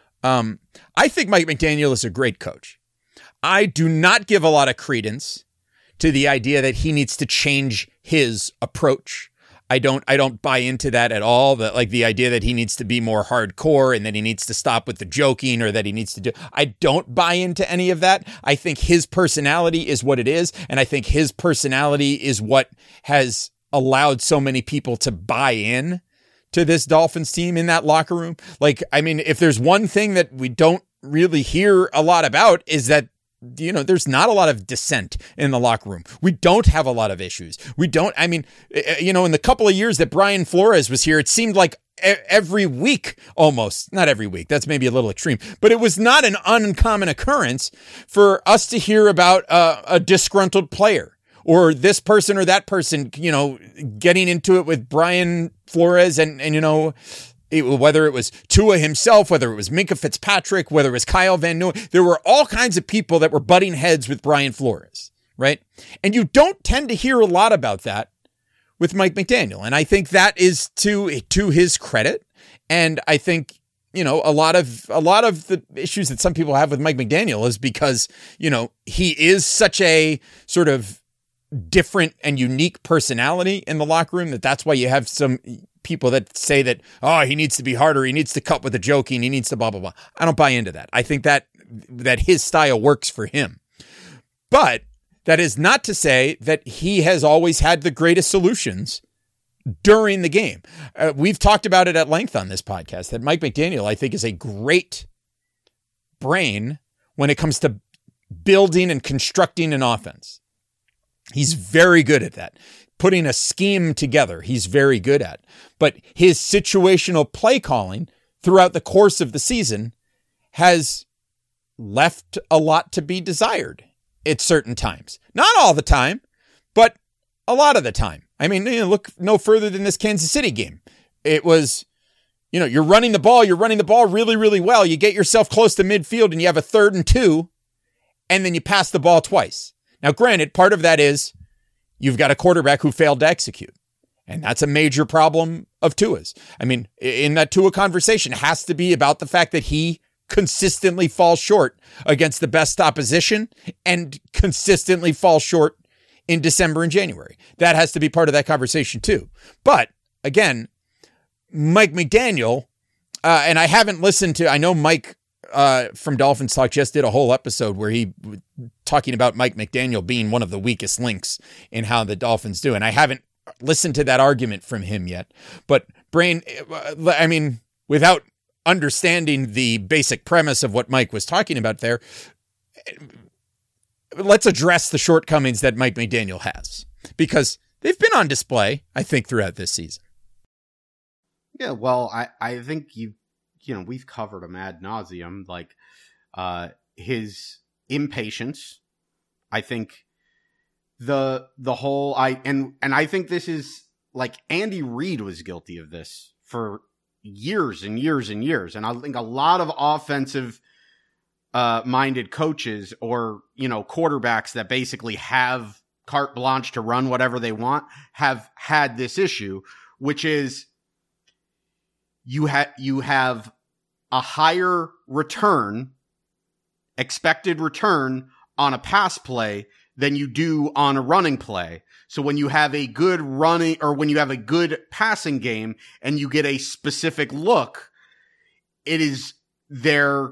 I think Mike McDaniel is a great coach. I do not give a lot of credence to the idea that he needs to change his approach. I don't buy into that at all. The idea that he needs to be more hardcore and that he needs to stop with the joking, or that he needs to do. I don't buy into any of that. I think his personality is what it is. And I think his personality is what has allowed so many people to buy in to this Dolphins team in that locker room. If there's one thing that we don't really hear a lot about, is that there's not a lot of dissent in the locker room. We don't have a lot of issues. In the couple of years that Brian Flores was here, it seemed like every week, almost, not every week, that's maybe a little extreme, but it was not an uncommon occurrence for us to hear about a disgruntled player, or this person or that person, getting into it with Brian Flores and whether it was Tua himself, whether it was Minkah Fitzpatrick, whether it was Kyle Van Noy, there were all kinds of people that were butting heads with Brian Flores, right? And you don't tend to hear a lot about that with Mike McDaniel. And I think that is to his credit. And I think, you know, a lot of the issues that some people have with Mike McDaniel is because, you know, he is such a sort of different and unique personality in the locker room that's why you have some people that say that, oh, he needs to be harder, he needs to cut with the joking, he needs to blah, blah, blah. I don't buy into that. I think that his style works for him. But that is not to say that he has always had the greatest solutions during the game. We've talked about it at length on this podcast that Mike McDaniel, I think, is a great brain when it comes to building and constructing an offense. He's very good at that. Putting a scheme together, he's very good at. But his situational play calling throughout the course of the season has left a lot to be desired at certain times. Not all the time, but a lot of the time. I mean, you know, look no further than this Kansas City game. It was, you know, you're running the ball really, really well. You get yourself close to midfield and you have a 3rd and 2, and then you pass the ball twice. Now, granted, part of that is you've got a quarterback who failed to execute. And that's a major problem of Tua's. I mean, in that Tua conversation, it has to be about the fact that he consistently falls short against the best opposition and consistently falls short in December and January. That has to be part of that conversation too. But again, Mike McDaniel, and I haven't listened to, I know Mike from Dolphins Talk just did a whole episode where he talking about Mike McDaniel being one of the weakest links in how the Dolphins do. And I haven't listened to that argument from him yet, but Brain, I mean, without understanding the basic premise of what Mike was talking about there, let's address the shortcomings that Mike McDaniel has, because they've been on display, I think, throughout this season. Yeah, well, I think you know, we've covered him ad nauseum, like his impatience. I think the whole and I think this is like Andy Reid was guilty of this for years and years and years. And I think a lot of offensive minded coaches or, you know, quarterbacks that basically have carte blanche to run whatever they want have had this issue, which is you have a higher return, expected return on a pass play than you do on a running play. So when you have a good running or when you have a good passing game and you get a specific look, it is their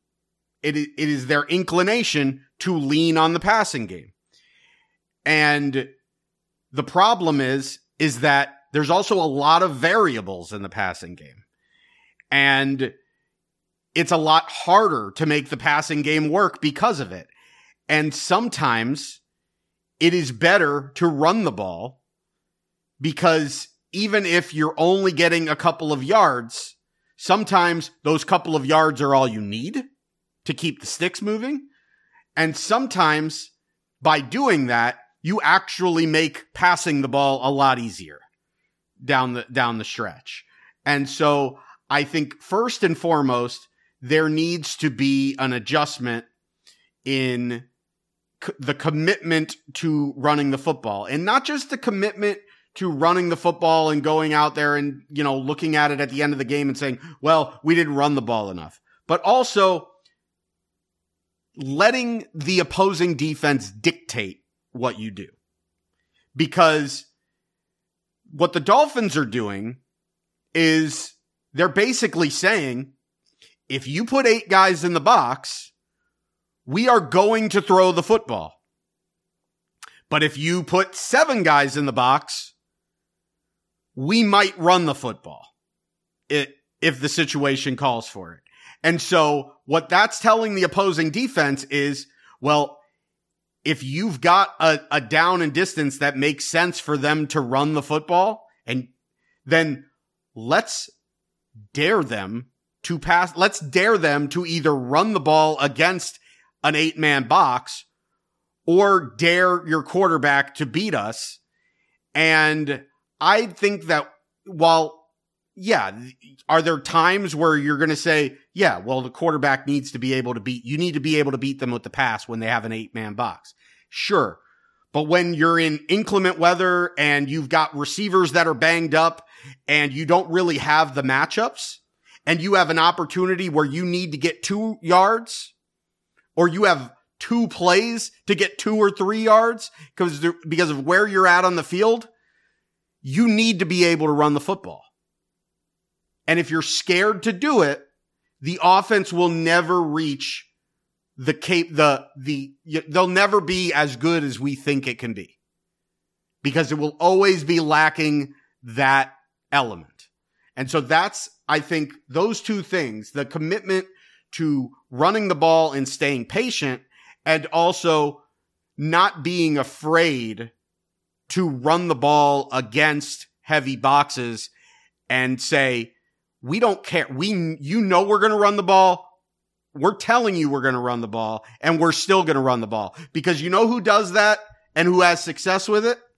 inclination to lean on the passing game. And the problem is that there's also a lot of variables in the passing game. And it's a lot harder to make the passing game work because of it. And sometimes it is better to run the ball because even if you're only getting a couple of yards, sometimes those couple of yards are all you need to keep the sticks moving. And sometimes by doing that, you actually make passing the ball a lot easier down the stretch. And so I think first and foremost, there needs to be an adjustment in the commitment to running the football, and not just the commitment to running the football and going out there and, you know, looking at it at the end of the game and saying, well, we didn't run the ball enough, but also letting the opposing defense dictate what you do. Because what the Dolphins are doing is they're basically saying, if you put 8 guys in the box, we are going to throw the football. But if you put 7 guys in the box, we might run the football if the situation calls for it. And so what that's telling the opposing defense is, well, if you've got a down and distance that makes sense for them to run the football, and then let's dare them to pass. Let's dare them to either run the ball against an 8-man box or dare your quarterback to beat us. And I think that while, yeah, are there times where you're going to say, yeah, well, the quarterback needs to be able to you need to be able to beat them with the pass when they have an 8-man box. Sure. But when you're in inclement weather and you've got receivers that are banged up and you don't really have the matchups, and you have an opportunity where you need to get 2 yards, or you have 2 plays to get 2 or 3 yards because of where you're at on the field, you need to be able to run the football. And if you're scared to do it, the offense will never reach they'll never be as good as we think it can be, because it will always be lacking that element. And so that's, I think, those 2 things, the commitment to running the ball and staying patient, and also not being afraid to run the ball against heavy boxes and say, we don't care. We're going to run the ball. We're telling you we're going to run the ball, and we're still going to run the ball. Because you know who does that and who has success with it?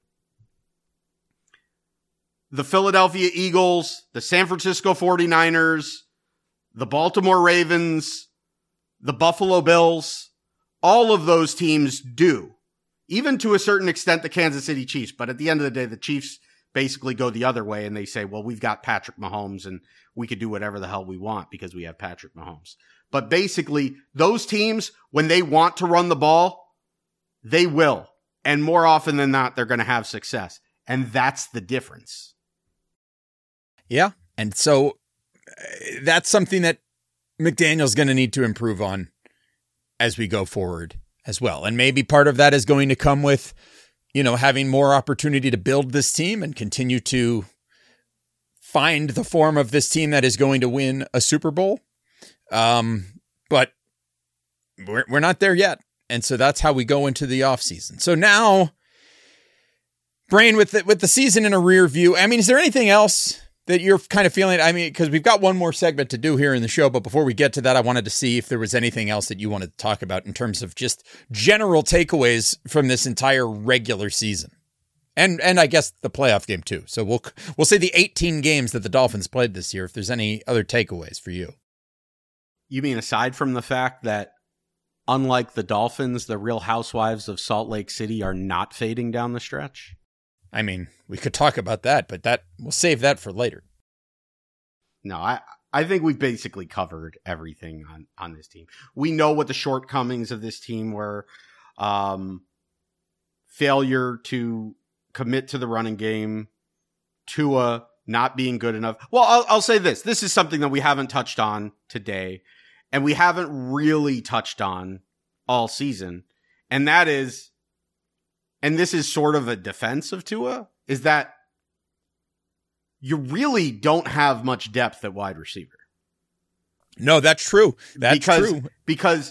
The Philadelphia Eagles, the San Francisco 49ers, the Baltimore Ravens, the Buffalo Bills. All of those teams do. Even to a certain extent, the Kansas City Chiefs. But at the end of the day, the Chiefs basically go the other way, and they say, well, we've got Patrick Mahomes, and we could do whatever the hell we want because we have Patrick Mahomes. But basically, those teams, when they want to run the ball, they will. And more often than not, they're going to have success. And that's the difference. Yeah. And so that's something that McDaniel's going to need to improve on as we go forward as well. And maybe part of that is going to come with, having more opportunity to build this team and continue to find the form of this team that is going to win a Super Bowl. But we're not there yet. And so that's how we go into the offseason. So now, Brain, with the season in a rear view, I mean, is there anything else that you're kind of feeling? I mean, because we've got one more segment to do here in the show, but before we get to that, I wanted to see if there was anything else that you wanted to talk about in terms of just general takeaways from this entire regular season. And I guess the playoff game too. So we'll say the 18 games that the Dolphins played this year, if there's any other takeaways for you. You mean aside from the fact that, unlike the Dolphins, the Real Housewives of Salt Lake City are not fading down the stretch? I mean, we could talk about that, but we'll save that for later. No, I think we've basically covered everything on this team. We know what the shortcomings of this team were. Failure to commit to the running game, Tua not being good enough. Well, I'll say this. This is something that we haven't touched on today, and we haven't really touched on all season. And that is, and this is sort of a defense of Tua, is that you really don't have much depth at wide receiver. No, that's true. That's true. Because,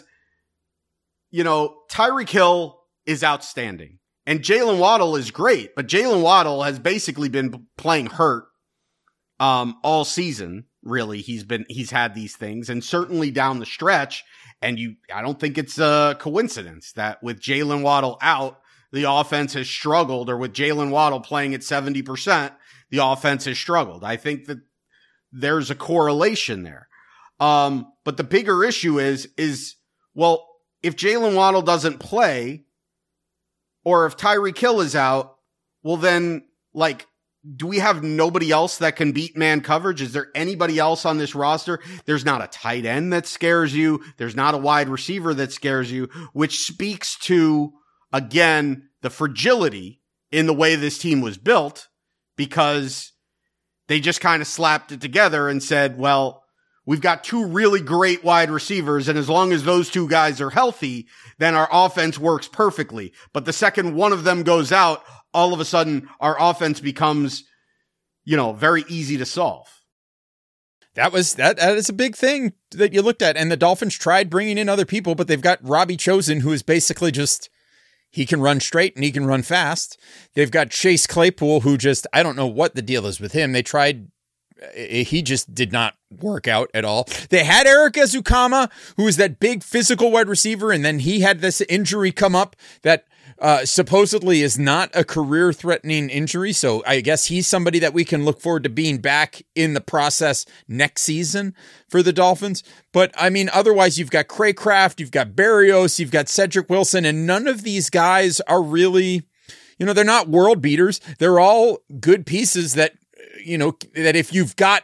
Tyreek Hill is outstanding. And Jalen Waddle is great, but Jalen Waddle has basically been playing hurt all season. Really, he's had these things, and certainly down the stretch. And I don't think it's a coincidence that with Jalen Waddle out, the offense has struggled, or with Jalen Waddle playing at 70%, the offense has struggled. I think that there's a correlation there. But the bigger issue is well, if Jalen Waddle doesn't play, or if Tyreek Hill is out, well then, do we have nobody else that can beat man coverage? Is there anybody else on this roster? There's not a tight end that scares you. There's not a wide receiver that scares you, which speaks to, again, the fragility in the way this team was built, because they just kind of slapped it together and said, well, we've got 2 really great wide receivers, and as long as those 2 guys are healthy, then our offense works perfectly. But the second one of them goes out, all of a sudden our offense becomes, very easy to solve. That is a big thing that you looked at. And the Dolphins tried bringing in other people, but they've got Robbie Chosen, who is basically just, he can run straight and he can run fast. They've got Chase Claypool, who just, I don't know what the deal is with him. They tried, he just did not work out at all. They had Eric Ezukama, who is that big physical wide receiver, and then he had this injury come up that supposedly is not a career-threatening injury, so I guess he's somebody that we can look forward to being back in the process next season for the Dolphins. But, I mean, otherwise, you've got Craycraft, you've got Berrios, you've got Cedric Wilson, and none of these guys are really, they're not world beaters. They're all good pieces that, that if you've got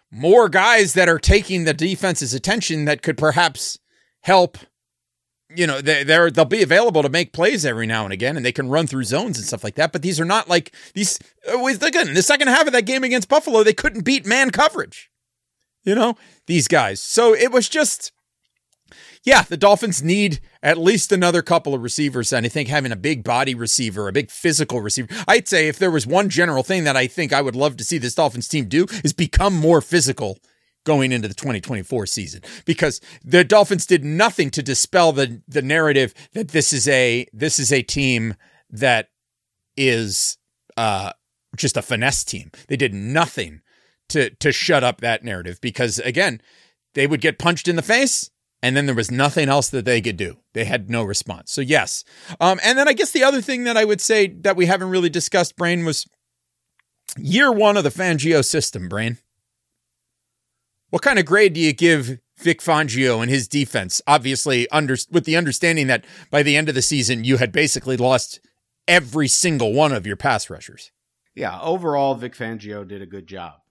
more guys that are taking the defense's attention that could perhaps help. You know, they'll be available to make plays every now and again, and they can run through zones and stuff like that. But these are not like these. Again, in the second half of that game against Buffalo, they couldn't beat man coverage. You know, these guys. So it was just, yeah, the Dolphins need at least another couple of receivers. And I think having a big body receiver, a big physical receiver, I'd say if there was one general thing that I think I would love to see this Dolphins team do is become more physical going into the 2024 season, because the Dolphins did nothing to dispel the narrative that this is a team that is just a finesse team. They did nothing to shut up that narrative, because again, they would get punched in the face and then there was nothing else that they could do. They had no response. So yes. And then I guess the other thing that I would say that we haven't really discussed, Brain, was year one of the Fangio system, Brain. What kind of grade do you give Vic Fangio and his defense? Obviously, with the understanding that by the end of the season, you had basically lost every single one of your pass rushers. Yeah, overall, Vic Fangio did a good job.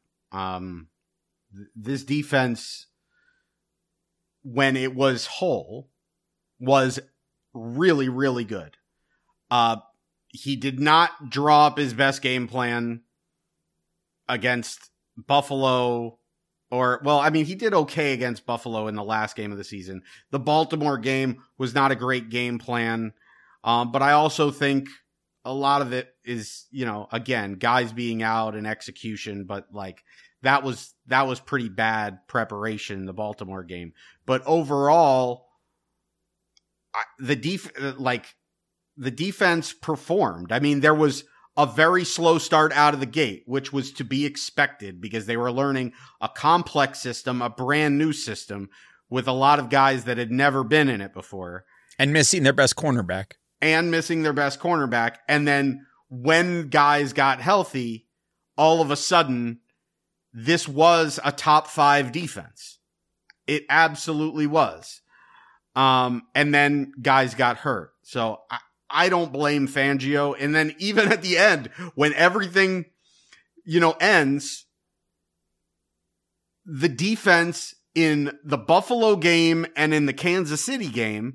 This defense, when it was whole, was really, really good. He did not draw up his best game plan against Buffalo. He did okay against Buffalo in the last game of the season. The Baltimore game was not a great game plan. But I also think a lot of it is, again, guys being out and execution, but like that was pretty bad preparation, the Baltimore game. But overall, the defense performed. I mean, there was a very slow start out of the gate, which was to be expected because they were learning a complex system, a brand new system with a lot of guys that had never been in it before. And missing their best cornerback. And then when guys got healthy, all of a sudden, this was a top 5 defense. It absolutely was. And then guys got hurt. So I don't blame Fangio. And then even at the end, when everything, ends, the defense in the Buffalo game and in the Kansas City game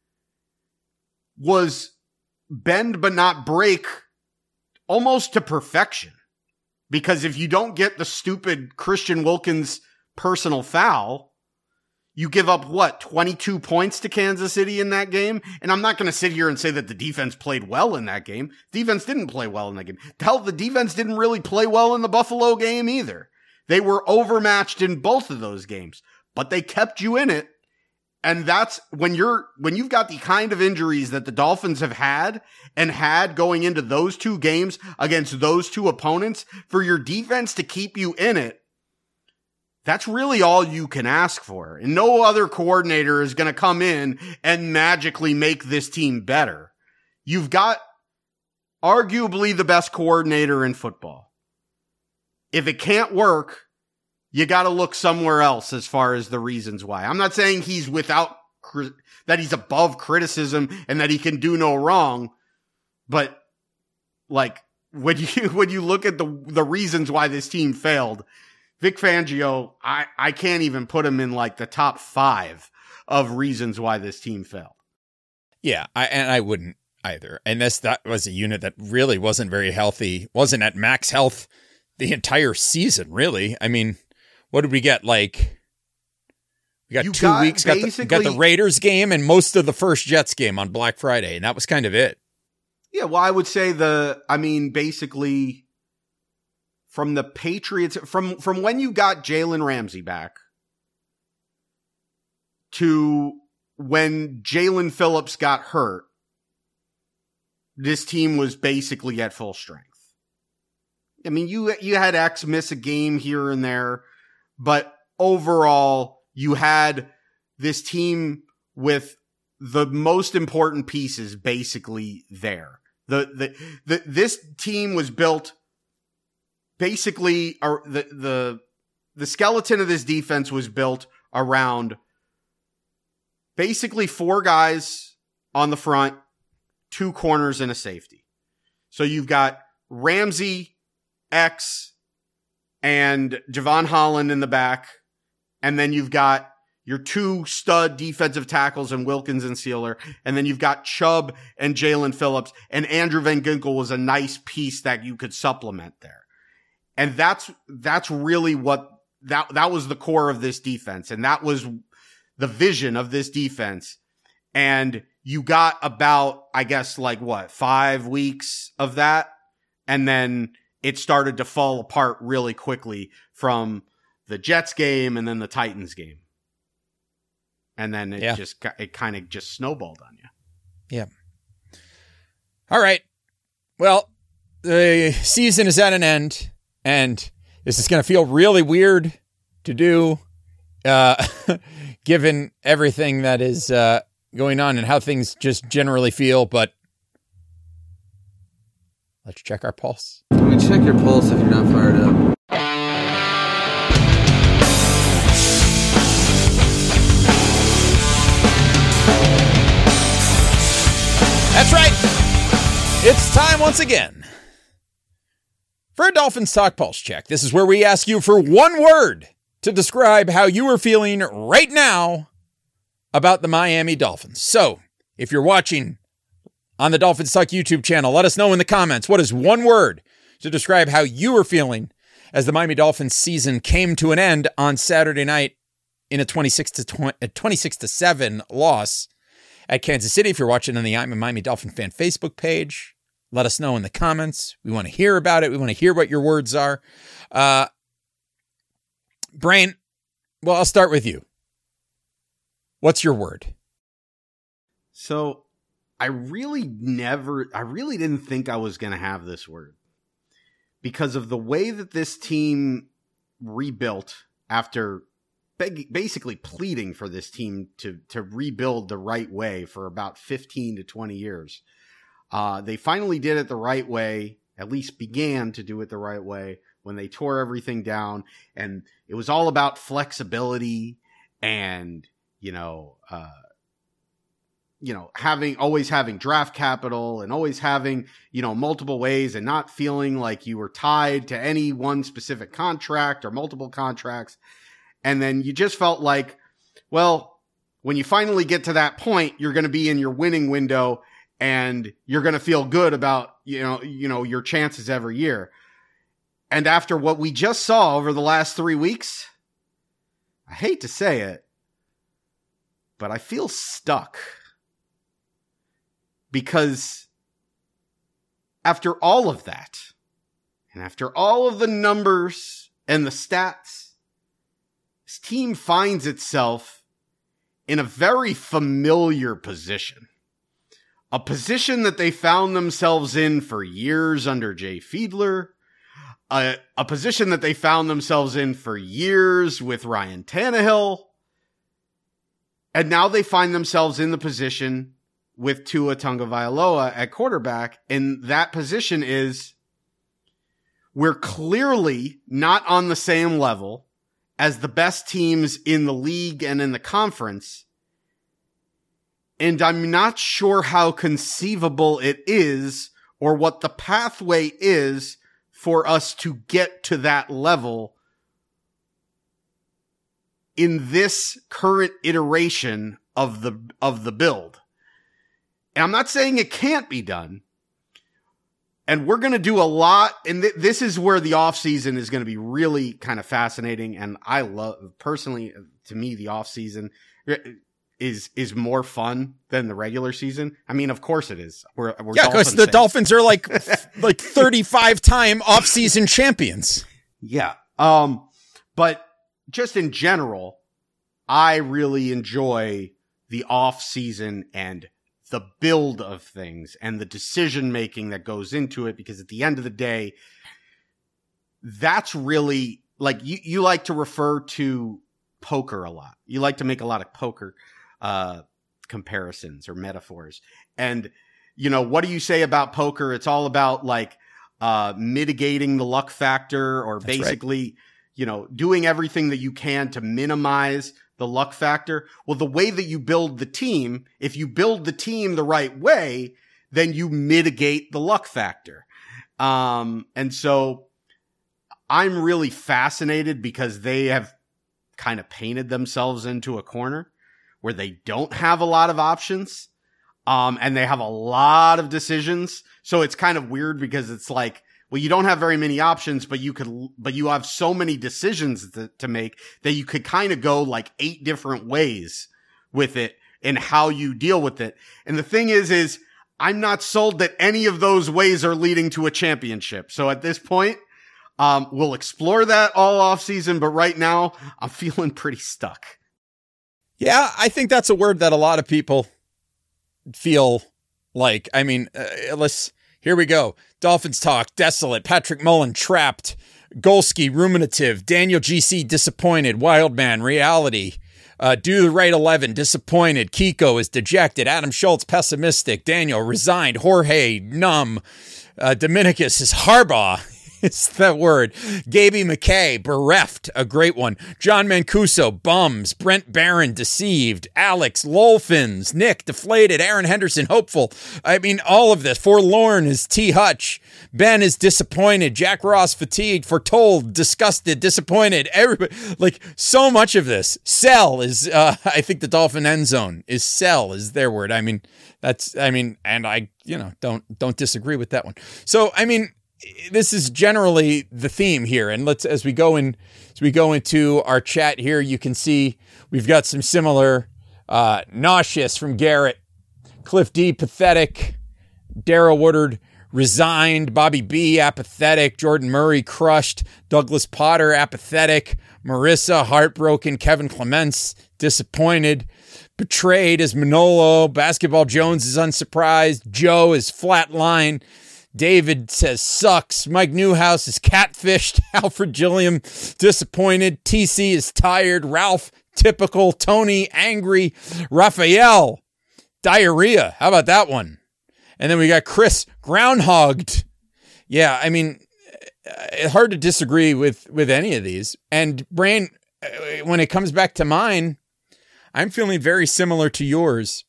was bend but not break almost to perfection. Because if you don't get the stupid Christian Wilkins personal foul, you give up 22 points to Kansas City in that game? And I'm not going to sit here and say that the defense played well in that game. Defense didn't play well in that game. Hell, the defense didn't really play well in the Buffalo game either. They were overmatched in both of those games, but they kept you in it. And that's when you've got the kind of injuries that the Dolphins have had going into those two games against those two opponents, for your defense to keep you in it. That's really all you can ask for. And no other coordinator is going to come in and magically make this team better. You've got arguably the best coordinator in football. If it can't work, you got to look somewhere else as far as the reasons why. I'm not saying he's that he's above criticism and that he can do no wrong. But like when you look at the reasons why this team failed, Vic Fangio, I can't even put him in like the top 5 of reasons why this team failed. Yeah, I wouldn't either. And that was a unit that really wasn't very healthy, wasn't at max health the entire season, really. I mean, what did we get? Like, we got 2 weeks, got the Raiders game and most of the first Jets game on Black Friday, and that was kind of it. Yeah, well, I would say basically from the Patriots, from when you got Jalen Ramsey back to when Jalen Phillips got hurt, this team was basically at full strength. I mean, you had X miss a game here and there, but overall, you had this team with the most important pieces basically there. This team was built basically, the skeleton of this defense was built around basically 4 guys on the front, 2 corners, and a safety. So you've got Ramsey, X, and Javon Holland in the back. And then you've got your two stud defensive tackles in Wilkins and Sealer. And then you've got Chubb and Jalen Phillips. And Andrew Van Ginkel was a nice piece that you could supplement there. And that's really what that was the core of this defense. And that was the vision of this defense. And you got about, I guess, 5 weeks of that. And then it started to fall apart really quickly from the Jets game and then the Titans game. And then it kind of just snowballed on you. Yeah. All right. Well, the season is at an end, and this is going to feel really weird to do, given everything that is going on and how things just generally feel. But let's check our pulse. Can we check your pulse if you're not fired up? That's right. It's time once again for a Dolphins Talk Pulse Check. This is where we ask you for one word to describe how you are feeling right now about the Miami Dolphins. So if you're watching on the Dolphins Talk YouTube channel, let us know in the comments, what is one word to describe how you are feeling as the Miami Dolphins season came to an end on Saturday night in a 26-7 loss at Kansas City. If you're watching on the I'm a Miami Dolphin fan Facebook page, let us know in the comments. We want to hear about it. We want to hear what your words are. Brain, well, I'll start with you. What's your word? So I really didn't think I was going to have this word because of the way that this team rebuilt after basically pleading for this team to rebuild the right way for about 15 to 20 years. They finally did it the right way, at least began to do it the right way when they tore everything down. And it was all about flexibility and, always having draft capital and always having, multiple ways and not feeling like you were tied to any one specific contract or multiple contracts. And then you just felt like, well, when you finally get to that point, you're going to be in your winning window and you're going to feel good about, your chances every year. And after what we just saw over the last 3 weeks, I hate to say it, but I feel stuck. Because after all of that, and after all of the numbers and the stats, this team finds itself in a very familiar position. A position that they found themselves in for years under Jay Fiedler. A position that they found themselves in for years with Ryan Tannehill. And now they find themselves in the position with Tua Tagovailoa at quarterback. And that position is, we're clearly not on the same level as the best teams in the league and in the conference. And I'm not sure how conceivable it is or what the pathway is for us to get to that level in this current iteration of the build. And I'm not saying it can't be done. And we're going to do a lot. And this is where the offseason is going to be really kind of fascinating. And I love, personally, to me, the offseason is more fun than the regular season. I mean, of course it is. We're because the Dolphins are like 35-time offseason champions. Yeah. But just in general, I really enjoy the offseason and the build of things and the decision making that goes into it, because at the end of the day, that's really like you like to refer to poker a lot. You like to make a lot of poker comparisons or metaphors. And, what do you say about poker? It's all about mitigating the luck factor, or that's basically, right, doing everything that you can to minimize the luck factor. Well, the way that you build the team, if you build the team the right way, then you mitigate the luck factor. And so I'm really fascinated because they have kind of painted themselves into a corner where they don't have a lot of options. And they have a lot of decisions. So it's kind of weird because it's like, well, you don't have very many options, but you have so many decisions to make that you could kind of go like 8 different ways with it and how you deal with it. And the thing is I'm not sold that any of those ways are leading to a championship. So at this point, we'll explore that all off season, but right now I'm feeling pretty stuck. Yeah, I think that's a word that a lot of people feel like. I mean, here we go. Dolphins talk, desolate. Patrick Mullen, trapped. Golski, ruminative. Daniel GC, disappointed. Wildman, reality. Do the right 11, disappointed. Kiko is dejected. Adam Schultz, pessimistic. Daniel, resigned. Jorge, numb. Dominicus is Harbaugh. It's that word. Gaby McKay, bereft, a great one. John Mancuso, bums. Brent Barron, deceived. Alex, lolfins. Nick, deflated. Aaron Henderson, hopeful. I mean, all of this. Forlorn is T. Hutch. Ben is disappointed. Jack Ross, fatigued. Foretold, disgusted, disappointed. Everybody, like, so much of this. Sell is, I think the Dolphin end zone is sell is their word. I mean, and I, don't disagree with that one. So, I mean, this is generally the theme here. And as we go into our chat here, you can see we've got some similar, nauseous from Garrett, Cliff D, pathetic, Daryl Woodard, resigned, Bobby B, apathetic, Jordan Murray, crushed, Douglas Potter, apathetic, Marissa, heartbroken, Kevin Clements, disappointed, betrayed is Manolo, Basketball Jones is unsurprised, Joe is flatline, David says sucks. Mike Newhouse is catfished. Alfred Gilliam disappointed. TC is tired. Ralph typical. Tony angry. Raphael diarrhea. How about that one? And then we got Chris groundhogged. Yeah, I mean, it's hard to disagree with any of these. And Brain, when it comes back to mine, I'm feeling very similar to yours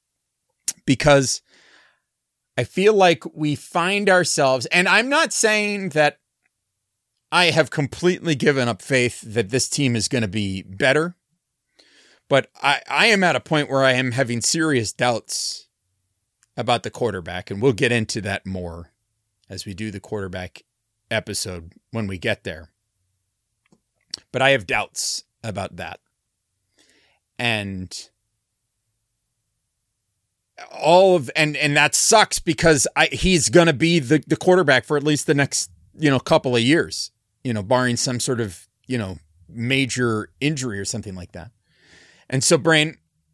because I feel like we find ourselves, and I'm not saying that I have completely given up faith that this team is going to be better, but I am at a point where I am having serious doubts about the quarterback, and we'll get into that more as we do the quarterback episode when we get there. But I have doubts about that. And and that sucks because he's going to be the quarterback for at least the next, couple of years, barring some sort of, major injury or something like that. And so, Brain,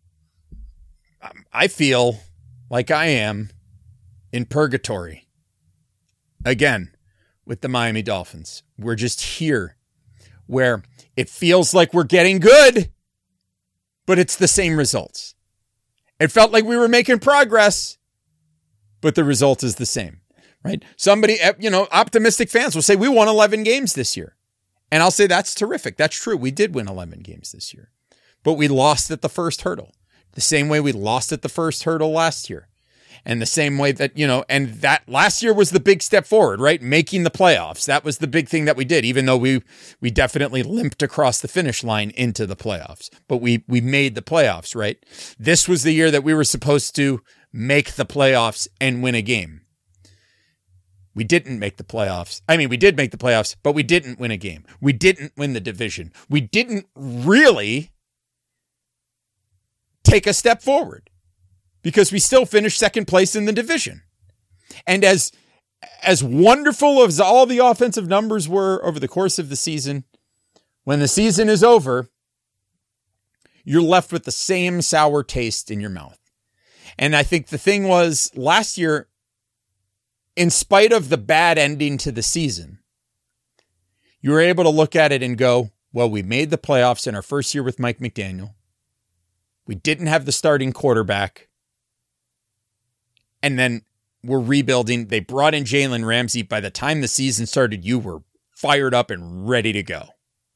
I feel like I am in purgatory again with the Miami Dolphins. We're just here where it feels like we're getting good, but it's the same results. It felt like we were making progress, but the result is the same, right? Somebody, optimistic fans will say we won 11 games this year. And I'll say that's terrific. That's true. We did win 11 games this year, but we lost at the first hurdle the same way we lost at the first hurdle last year. And the same way that, and that last year was the big step forward, right? Making the playoffs. That was the big thing that we did, even though we definitely limped across the finish line into the playoffs. But we made the playoffs, right? This was the year that we were supposed to make the playoffs and win a game. We didn't make the playoffs. I mean, we did make the playoffs, but we didn't win a game. We didn't win the division. We didn't really take a step forward, because we still finished second place in the division. And as wonderful as all the offensive numbers were over the course of the season, when the season is over, you're left with the same sour taste in your mouth. And I think the thing was, last year, in spite of the bad ending to the season, you were able to look at it and go, well, we made the playoffs in our first year with Mike McDaniel. We didn't have the starting quarterback. And then we're rebuilding. They brought in Jalen Ramsey. By the time the season started, you were fired up and ready to go.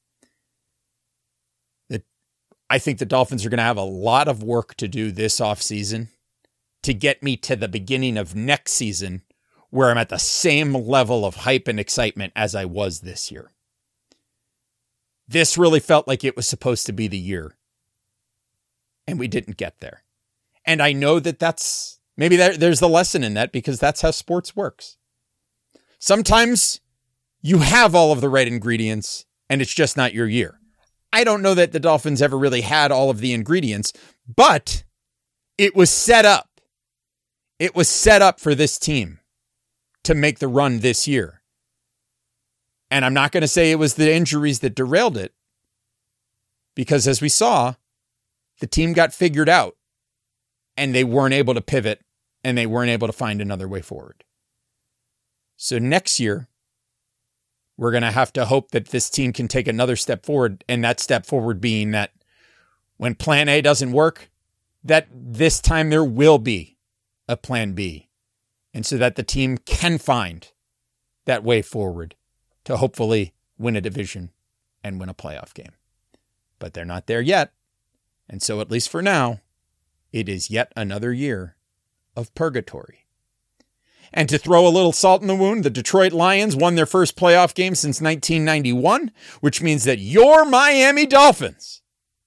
I think the Dolphins are going to have a lot of work to do this offseason to get me to the beginning of next season where I'm at the same level of hype and excitement as I was this year. This really felt like it was supposed to be the year, and we didn't get there. And I know that maybe there's the lesson in that, because that's how sports works. Sometimes you have all of the right ingredients and it's just not your year. I don't know that the Dolphins ever really had all of the ingredients, but it was set up. It was set up for this team to make the run this year. And I'm not going to say it was the injuries that derailed it, because as we saw, the team got figured out and they weren't able to pivot and they weren't able to find another way forward. So next year, we're going to have to hope that this team can take another step forward, and that step forward being that when plan A doesn't work, that this time there will be a plan B, and so that the team can find that way forward to hopefully win a division and win a playoff game. But they're not there yet, and so at least for now, it is yet another year of purgatory. And to throw a little salt in the wound, the Detroit Lions won their first playoff game since 1991, which means that your Miami Dolphins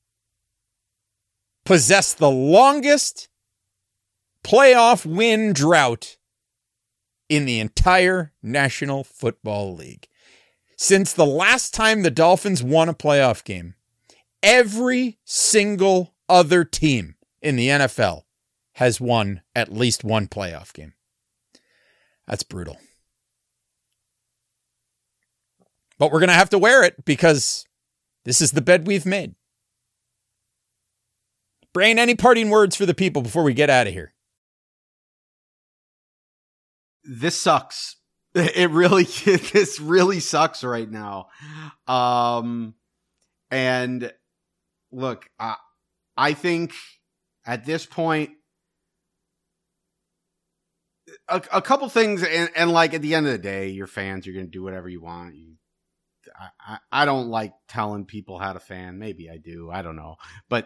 possess the longest playoff win drought in the entire National Football League. Since the last time the Dolphins won a playoff game, every single other team in the NFL has won at least one playoff game. That's brutal. But we're going to have to wear it, because this is the bed we've made. Brain, any parting words for the people before we get out of here? This sucks. This really sucks right now. And look, I think at this point, a couple things, and like at the end of the day, you're fans, you're going to do whatever you want. I don't like telling people how to fan. Maybe I do. I don't know. But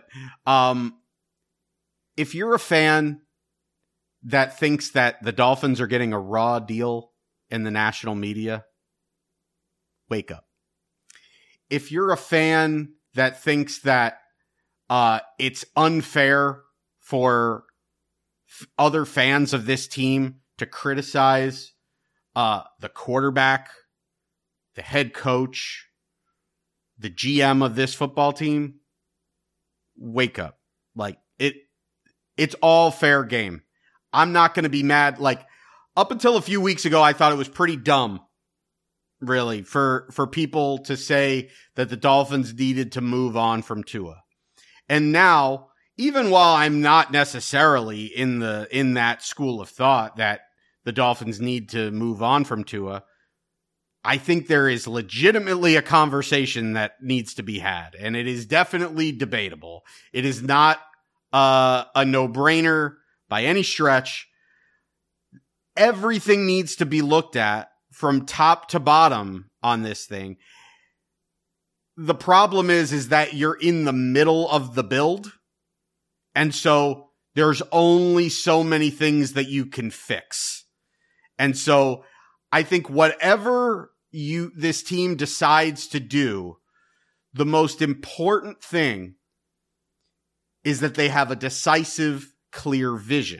if you're a fan that thinks that the Dolphins are getting a raw deal in the national media, wake up. If you're a fan that thinks that it's unfair for other fans of this team to criticize the quarterback, the head coach, the GM of this football team, wake up. Like, it's all fair game. I'm not going to be mad. Like, up until a few weeks ago, I thought it was pretty dumb, really, for people to say that the Dolphins needed to move on from Tua. And now, even while I'm not necessarily in that school of thought that the Dolphins need to move on from Tua, I think there is legitimately a conversation that needs to be had, and it is definitely debatable. It is not a no-brainer by any stretch. Everything needs to be looked at from top to bottom on this thing. The problem is that you're in the middle of the build, and so there's only so many things that you can fix. And so I think whatever this team decides to do, the most important thing is that they have a decisive, clear vision.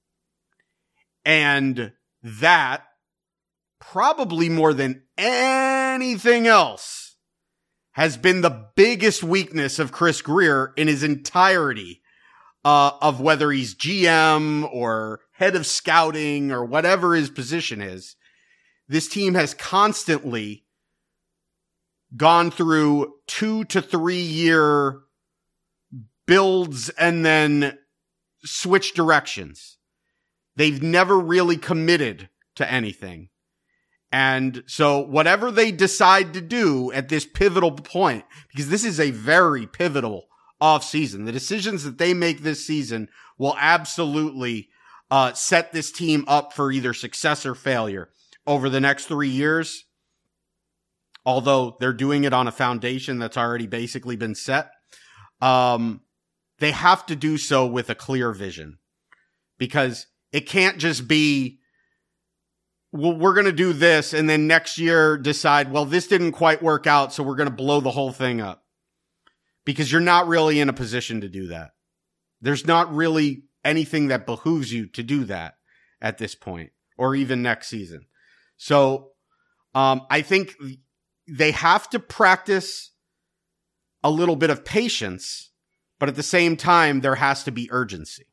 And that, probably more than anything else, has been the biggest weakness of Chris Grier in his entirety, of whether he's GM or head of scouting or whatever his position is. This team has constantly gone through 2 to 3 year builds and then switch directions. They've never really committed to anything. And so whatever they decide to do at this pivotal point, because this is a very pivotal offseason, the decisions that they make this season will absolutely set this team up for either success or failure over the next 3 years. Although they're doing it on a foundation that's already basically been set. They have to do so with a clear vision, because it can't just be well, we're going to do this, and then next year decide, well, this didn't quite work out, so we're going to blow the whole thing up. Because you're not really in a position to do that. There's not really anything that behooves you to do that at this point, or even next season. So, I think they have to practice a little bit of patience, but at the same time, there has to be urgency.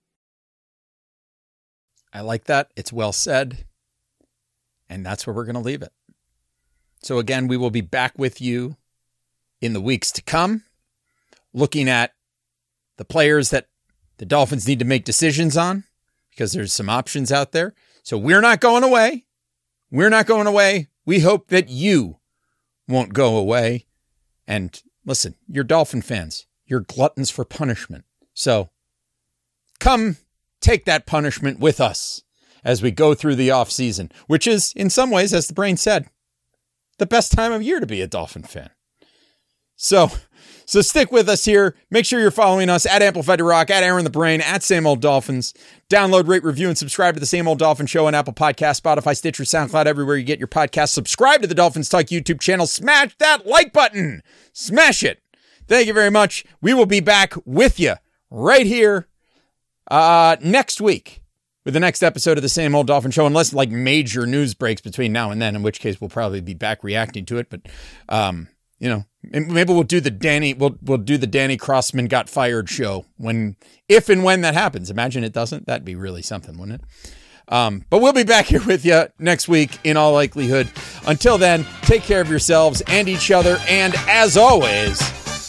I like that. It's well said. And that's where we're going to leave it. So again, we will be back with you in the weeks to come, looking at the players that the Dolphins need to make decisions on, because there's some options out there. So we're not going away. We're not going away. We hope that you won't go away. And listen, you're Dolphin fans. You're gluttons for punishment. So come take that punishment with us as we go through the off season, which is, in some ways, as the brain said, the best time of year to be a Dolphin fan. So stick with us here. Make sure you're following us at Amplified to Rock, at Aaron the Brain, at Same Old Dolphins. Download, rate, review, and subscribe to the Same Old Dolphin Show on Apple Podcasts, Spotify, Stitcher, SoundCloud, everywhere you get your podcasts. Subscribe to the Dolphins Talk YouTube channel. Smash that like button. Smash it. Thank you very much. We will be back with you right here next week with the next episode of the Same Old Dolphin Show, unless like major news breaks between now and then, in which case we'll probably be back reacting to it. But, maybe we'll do the Danny Crossman got fired show if and when that happens. Imagine it doesn't. That'd be really something, wouldn't it? But we'll be back here with you next week in all likelihood. Until then, take care of yourselves and each other. And as always,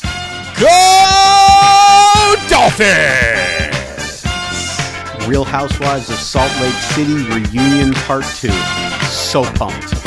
go Dolphins! Real Housewives of Salt Lake City Reunion Part 2. So pumped.